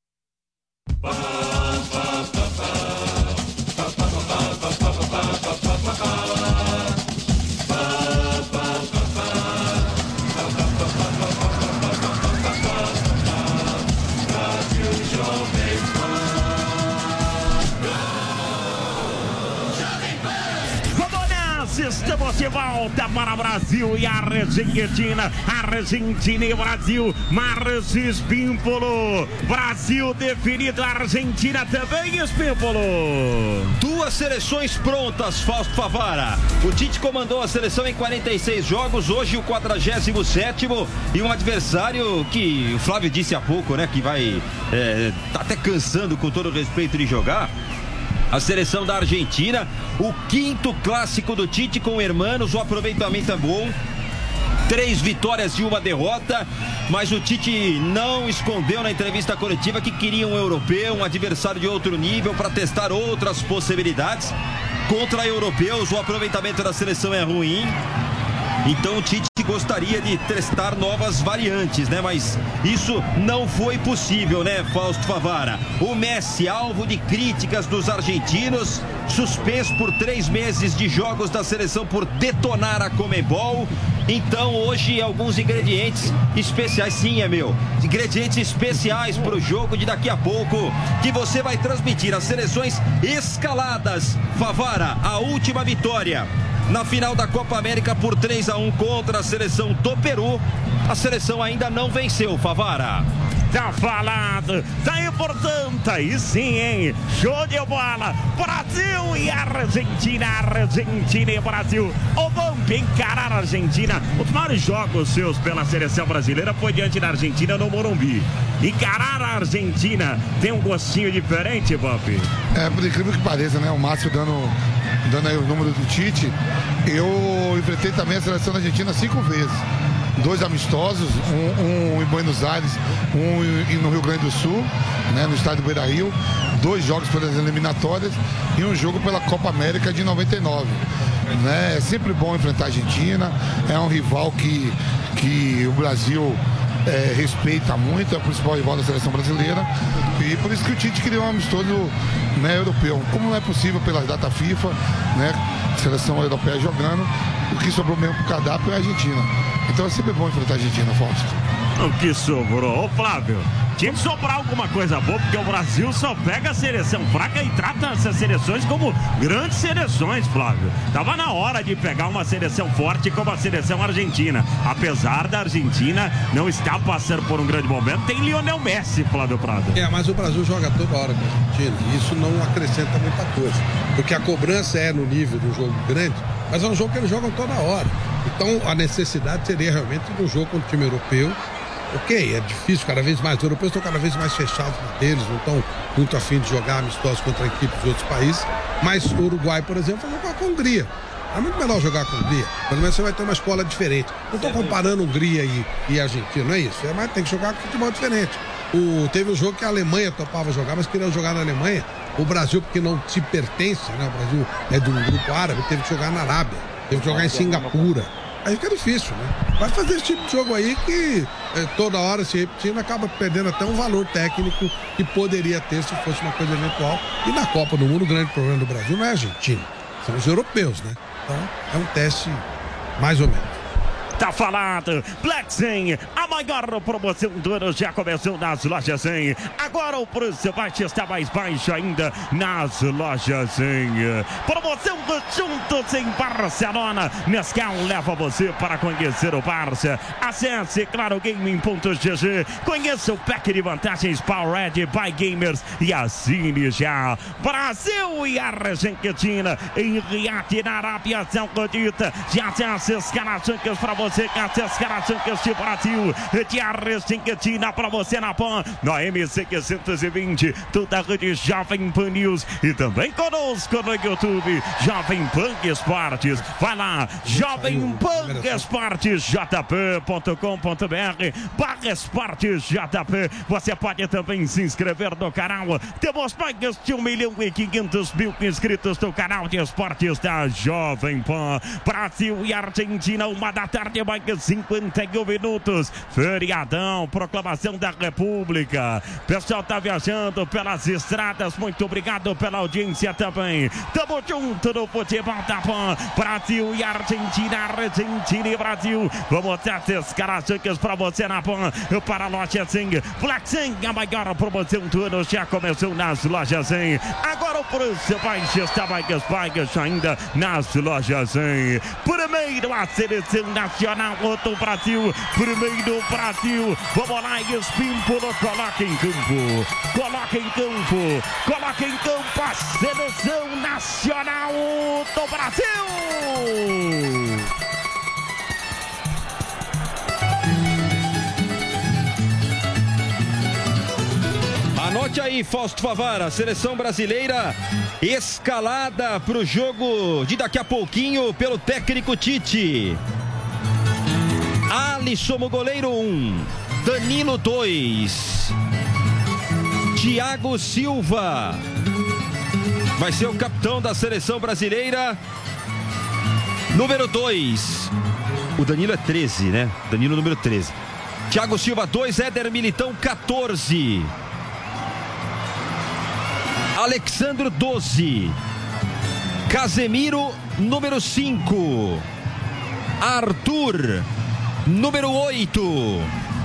Estamos de volta para Brasil e Argentina. Argentina e Brasil. Márcio Espímpolo. Brasil definido. Argentina também, Espímpolo. Duas seleções prontas, Fausto Favara. O Tite comandou a seleção em quarenta e seis jogos. Hoje o quadragésimo sétimo. E um adversário que o Flávio disse há pouco, né? Que vai é, tá até cansando, com todo o respeito, de jogar. A seleção da Argentina, o quinto clássico do Tite com hermanos, o aproveitamento é bom. Três vitórias e uma derrota, mas o Tite não escondeu na entrevista coletiva que queria um europeu, um adversário de outro nível para testar outras possibilidades. Contra europeus, o aproveitamento da seleção é ruim. Então o Tite gostaria de testar novas variantes, né? Mas isso não foi possível, né, Fausto Favara? O Messi, alvo de críticas dos argentinos, suspenso por três meses de jogos da seleção por detonar a Conmebol. Então hoje alguns ingredientes especiais, sim, é meu, ingredientes especiais para o jogo de daqui a pouco, que você vai transmitir. As seleções escaladas. Favara, a última vitória na final da Copa América por três a um contra a seleção do Peru. A seleção ainda não venceu, Favara. Tá falado, tá importante, aí sim, hein? Show de bola, Brasil e Argentina, Argentina e Brasil. Ou vamos encarar a Argentina. Os maiores jogos seus pela seleção brasileira foi diante da Argentina no Morumbi. Encarar a Argentina tem um gostinho diferente, Bob? É, por incrível que pareça, né? O Márcio dando, dando aí o número do Tite. Eu enfrentei também a seleção da Argentina cinco vezes. Dois amistosos, um, um em Buenos Aires, um no Rio Grande do Sul, né, no estádio Beira-Rio, dois jogos pelas eliminatórias e um jogo pela Copa América de noventa e nove. Né? É sempre bom enfrentar a Argentina, é um rival que, que o Brasil é, respeita muito, é o principal rival da seleção brasileira, e por isso que o Tite criou um amistoso, né, europeu. Como não é possível pela data FIFA, né, seleção europeia jogando, o que sobrou mesmo pro cardápio é a Argentina. Então é sempre bom enfrentar a Argentina, Fausto. O que sobrou? Ô, Flávio, tinha que sobrar alguma coisa boa, porque o Brasil só pega a seleção fraca e trata essas seleções como grandes seleções, Flávio. Tava na hora de pegar uma seleção forte como a seleção argentina. Apesar da Argentina não estar passando por um grande momento, tem Lionel Messi, Flávio Prado. É, mas o Brasil joga toda hora com a Argentina e isso não acrescenta muita coisa. Porque a cobrança é no nível do jogo grande, mas é um jogo que eles jogam toda hora. Então a necessidade seria realmente de um jogo com o time europeu. Ok, é difícil, cada vez mais. Os europeus estão cada vez mais fechados deles, não estão muito afim de jogar amistosos contra equipes de outros países. Mas o Uruguai, por exemplo, vai jogar com a Hungria. É muito melhor jogar com a Hungria. Pelo menos você vai ter uma escola diferente. Não estou comparando Hungria e, e Argentina, não é isso. É, mas tem que jogar com futebol diferente. O, teve um jogo que a Alemanha topava jogar, mas queria jogar na Alemanha. O Brasil, porque não se pertence, né? O Brasil é de um grupo árabe, teve que jogar na Arábia, teve que jogar em Singapura. Aí fica difícil, né? Vai fazer esse tipo de jogo aí que é, toda hora se repetindo, acaba perdendo até um valor técnico que poderia ter se fosse uma coisa eventual. E na Copa do Mundo, o grande problema do Brasil não é a Argentina, são os europeus, né? Então é um teste mais ou menos. Tá falado, Black cem, a maior promoção do ano já começou nas lojas cem. Agora o preço vai estar mais baixo ainda nas lojas cem. Promoção do Juntos em Barcelona. Nescau leva você para conhecer o Barça. Acesse claro gaming ponto g g. Conheça o pack de vantagens Powered by Gamers e assine já. Brasil e Argentina em Riad, na Arábia Saudita. Já acesse as caras para você. Você que as caras do Brasil de Argentina pra você na Pan, na M C quinhentos e vinte, toda a rede Jovem Pan News e também conosco no YouTube, Jovem Pan Esportes. Vai lá, Jovem Pan Esportes, j p ponto com ponto b r barra Esportes J P. Você pode também se inscrever no canal. Temos mais de um milhão e quinhentos mil inscritos no canal de esportes da Jovem Pan. Brasil e Argentina, uma da tarde, mais de cinquenta e um minutos. Feriadão, proclamação da República. Pessoal tá viajando pelas estradas. Muito obrigado pela audiência também. Tamo junto no futebol da Pan. Brasil e Argentina, Argentina e Brasil. Vamos trazer as caras para você na Pan. Para a loja cem. Black cem, a maior promoção do ano já começou nas lojas cem. Agora o preço vai estar mais baixo ainda nas lojas cem. Primeiro a seleção nacional do Brasil. Primeiro Brasil. Vamos lá, Espímpolo, coloca em campo. Coloca em campo. Coloca em campo a seleção nacional do Brasil. Anote aí, Fausto Favara, seleção brasileira escalada para o jogo de daqui a pouquinho pelo técnico Tite. Alisson, o goleiro um, Danilo dois, Thiago Silva vai ser o capitão da seleção brasileira, número dois. O Danilo é treze, né? Danilo número treze. Thiago Silva dois, Éder Militão quatorze. Alexandro doze, Casemiro número cinco, Arthur número oito,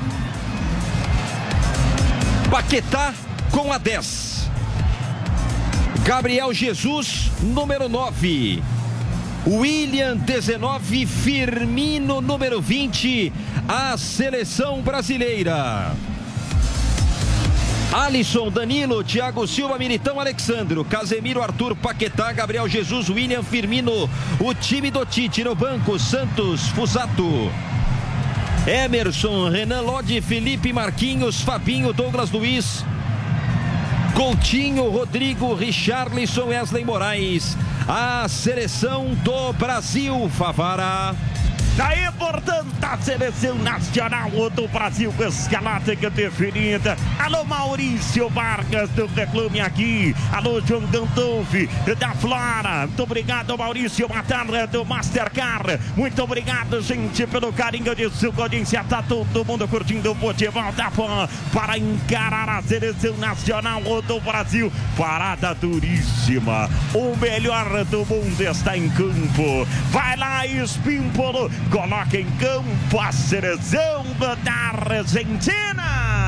Paquetá com a dez, Gabriel Jesus número nove, William dezenove, Firmino número vinte, a seleção brasileira. Alisson, Danilo, Thiago Silva, Militão, Alexandro, Casemiro, Arthur, Paquetá, Gabriel Jesus, William, Firmino. O time do Tite no banco: Santos, Fusato, Emerson, Renan Lodi, Felipe, Marquinhos, Fabinho, Douglas Luiz, Coutinho, Rodrigo, Richarlison, Wesley Moraes. A seleção do Brasil, Favara. Daí, portanto, a seleção nacional do Brasil com escalada definida. Alô, Maurício Vargas do Reclame Aqui. Alô, João Gandolfi da Flora. Muito obrigado, Maurício Matar do Mastercard. Muito obrigado, gente, pelo carinho de sua audiência. Tá todo mundo curtindo o futebol da Pan para encarar a seleção nacional do Brasil. Parada duríssima. O melhor do mundo está em campo. Vai lá, Espímpolo. Coloca em campo a seleção da Argentina.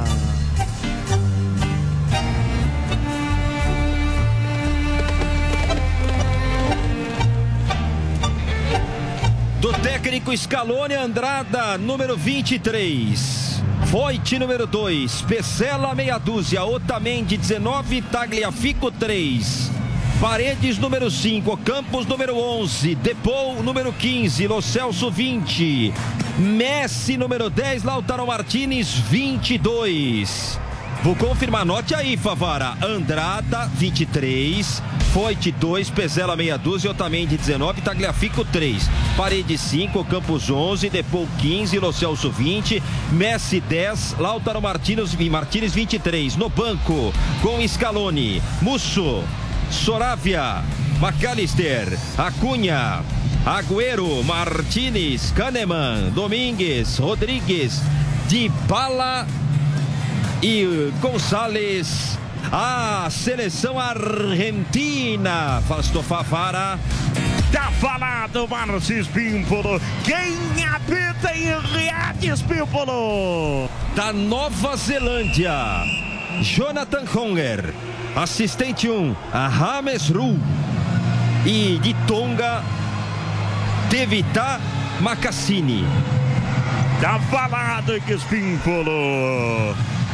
Do técnico Scaloni, Andrada, número vinte e três. Voit, número dois. Pesela, meia dúzia. Otamendi, dezenove. Tagliafico, três. Paredes, número cinco, Campos, número onze, Depou, número quinze, Lo Celso, vinte, Messi, número dez, Lautaro Martínez, vinte e dois. Vou confirmar, note aí, Favara. Andrada, vinte e três, Voit, dois, Pesela, meia dúzia, Otamendi, dezenove, Tagliafico, três, Paredes, cinco, Campos, onze, Depou, quinze, Lo Celso, vinte, Messi, dez, Lautaro Martínez, Martínez, vinte e três. No banco, com Scaloni, Musso, Soravia, McAllister, Acunha, Agüero, Martínez, Kahneman, Domingues, Rodrigues, Dybala e Gonçalves. A seleção argentina, Fausto Favara. Tá falado, Márcio Espímpolo. Quem apita em Riad, Espímpolo? Da Nova Zelândia, Jonathan Honger. Assistente um, James Ru. E de Tonga, Tevita Macassini. Tá falado, Espímpolo.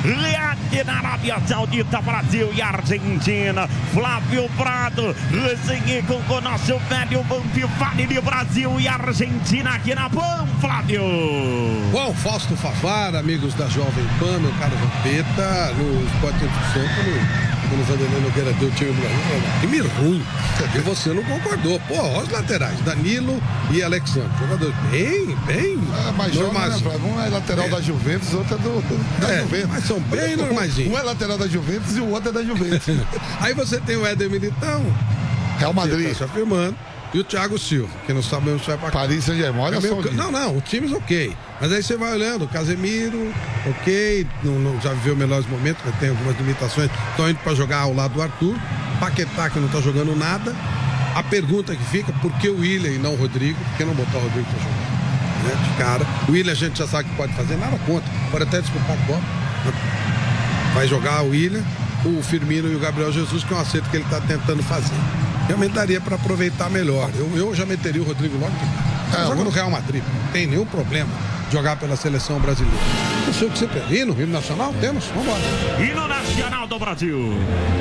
Riad na Arábia Saudita, Brasil e Argentina. Flávio Prado, resenhei com o nosso velho Vamp, fale de Brasil e Argentina aqui na Pan, Flávio. Bom, Fausto Favara, amigos da Jovem Pan, meu caro Vampeta, no Esporte de Discussão, quando o Vanderlei Nogueira deu o time do Brasil, time ruim. E você não concordou. Pô, olha os laterais, Danilo e Alexandre. Jogadores bem, bem é, mas normais. Joga, né, um é lateral é. da Juventus, outro é do, da é, Juventus. Mas são bem normaisinhos. Um é lateral da Juventus e o outro é da Juventus. Aí você tem o Éder Militão, Real Madrid, tá se afirmando, e o Thiago Silva, que não sabemos se vai pra Paris Saint-Germain, olha só. Não, não, o time é ok. Mas aí você vai olhando, o Casemiro, ok, não, não, já viveu melhores momentos, mas tem algumas limitações, estão indo pra jogar ao lado do Arthur. Paquetá, que não tá jogando nada. A pergunta que fica, por que o William e não o Rodrigo? Por que não botar o Rodrigo pra jogar? Né? De cara. O William a gente já sabe que pode fazer nada contra, pode até disputar a Copa. Vai jogar o William, o Firmino e o Gabriel Jesus, que é um acerto que ele tá tentando fazer. Realmente daria para aproveitar melhor. Eu, eu já meteria o Rodrigo logo de é, joga no Real Madrid, não tem nenhum problema jogar pela seleção brasileira. Não sei o que você quer. Hino, hino nacional? Temos? Vamos embora. Hino nacional do Brasil.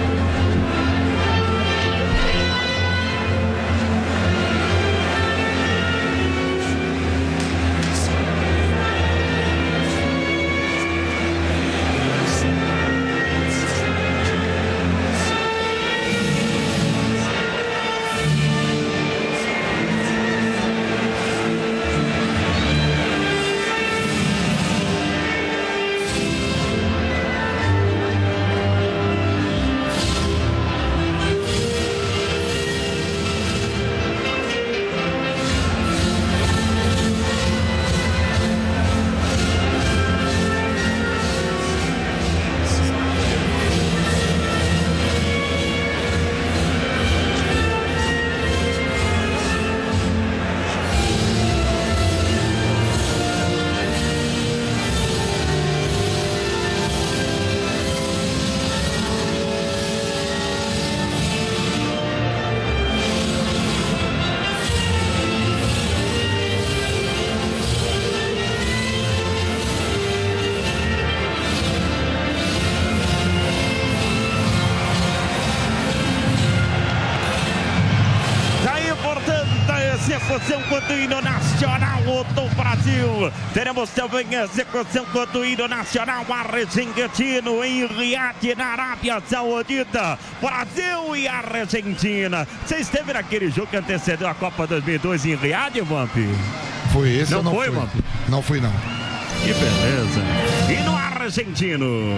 Execução quanto hino nacional do Brasil. Teremos também execução quanto hino nacional argentino em Riad, na Arábia Saudita. Brasil e Argentina. Você esteve naquele jogo que antecedeu a Copa dois mil e dois em Riad, Vamp? Foi esse não ou não foi, foi? Vamp? Não fui, não. Que beleza. Hino argentino.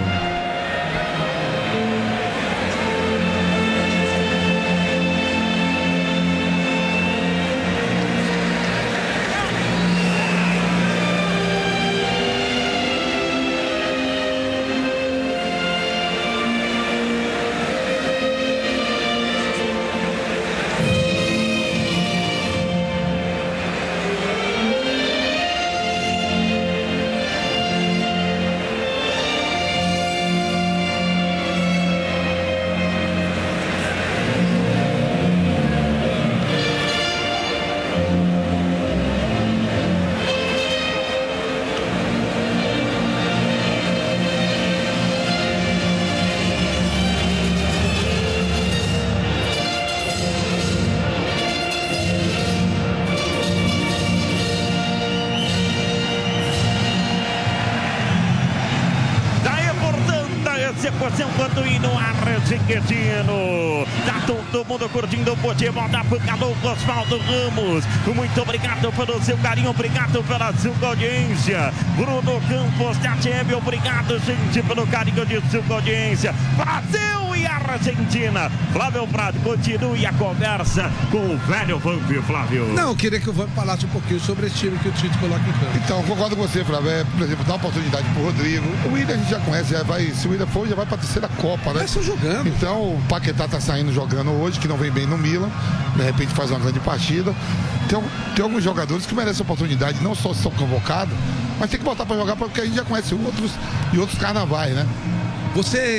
Execução quanto hino argentino. Tá todo mundo curtindo o futebol da pancada do Osvaldo Ramos. Muito obrigado pelo seu carinho, obrigado pela sua audiência. Bruno Campos da T M, obrigado, gente, pelo carinho de sua audiência. Brasil e Argentina. Flávio Prado, continue a conversa com o velho Vamp, Flávio. Não, eu queria que o Vamp falasse um pouquinho sobre esse time que o Tite coloca em campo. Então, concordo com você, Flávio. É, por exemplo, dar oportunidade pro Rodrigo. O William a gente já conhece, já vai, se o William for, já vai pra terceira Copa, né? Vai jogando. Então, o Paquetá tá saindo jogando hoje, que não vem bem no Milan. De repente faz uma grande partida. Tem, tem alguns jogadores que merecem oportunidade, não só são convocados, mas tem que botar pra jogar porque a gente já conhece outros e outros carnavais, né? Você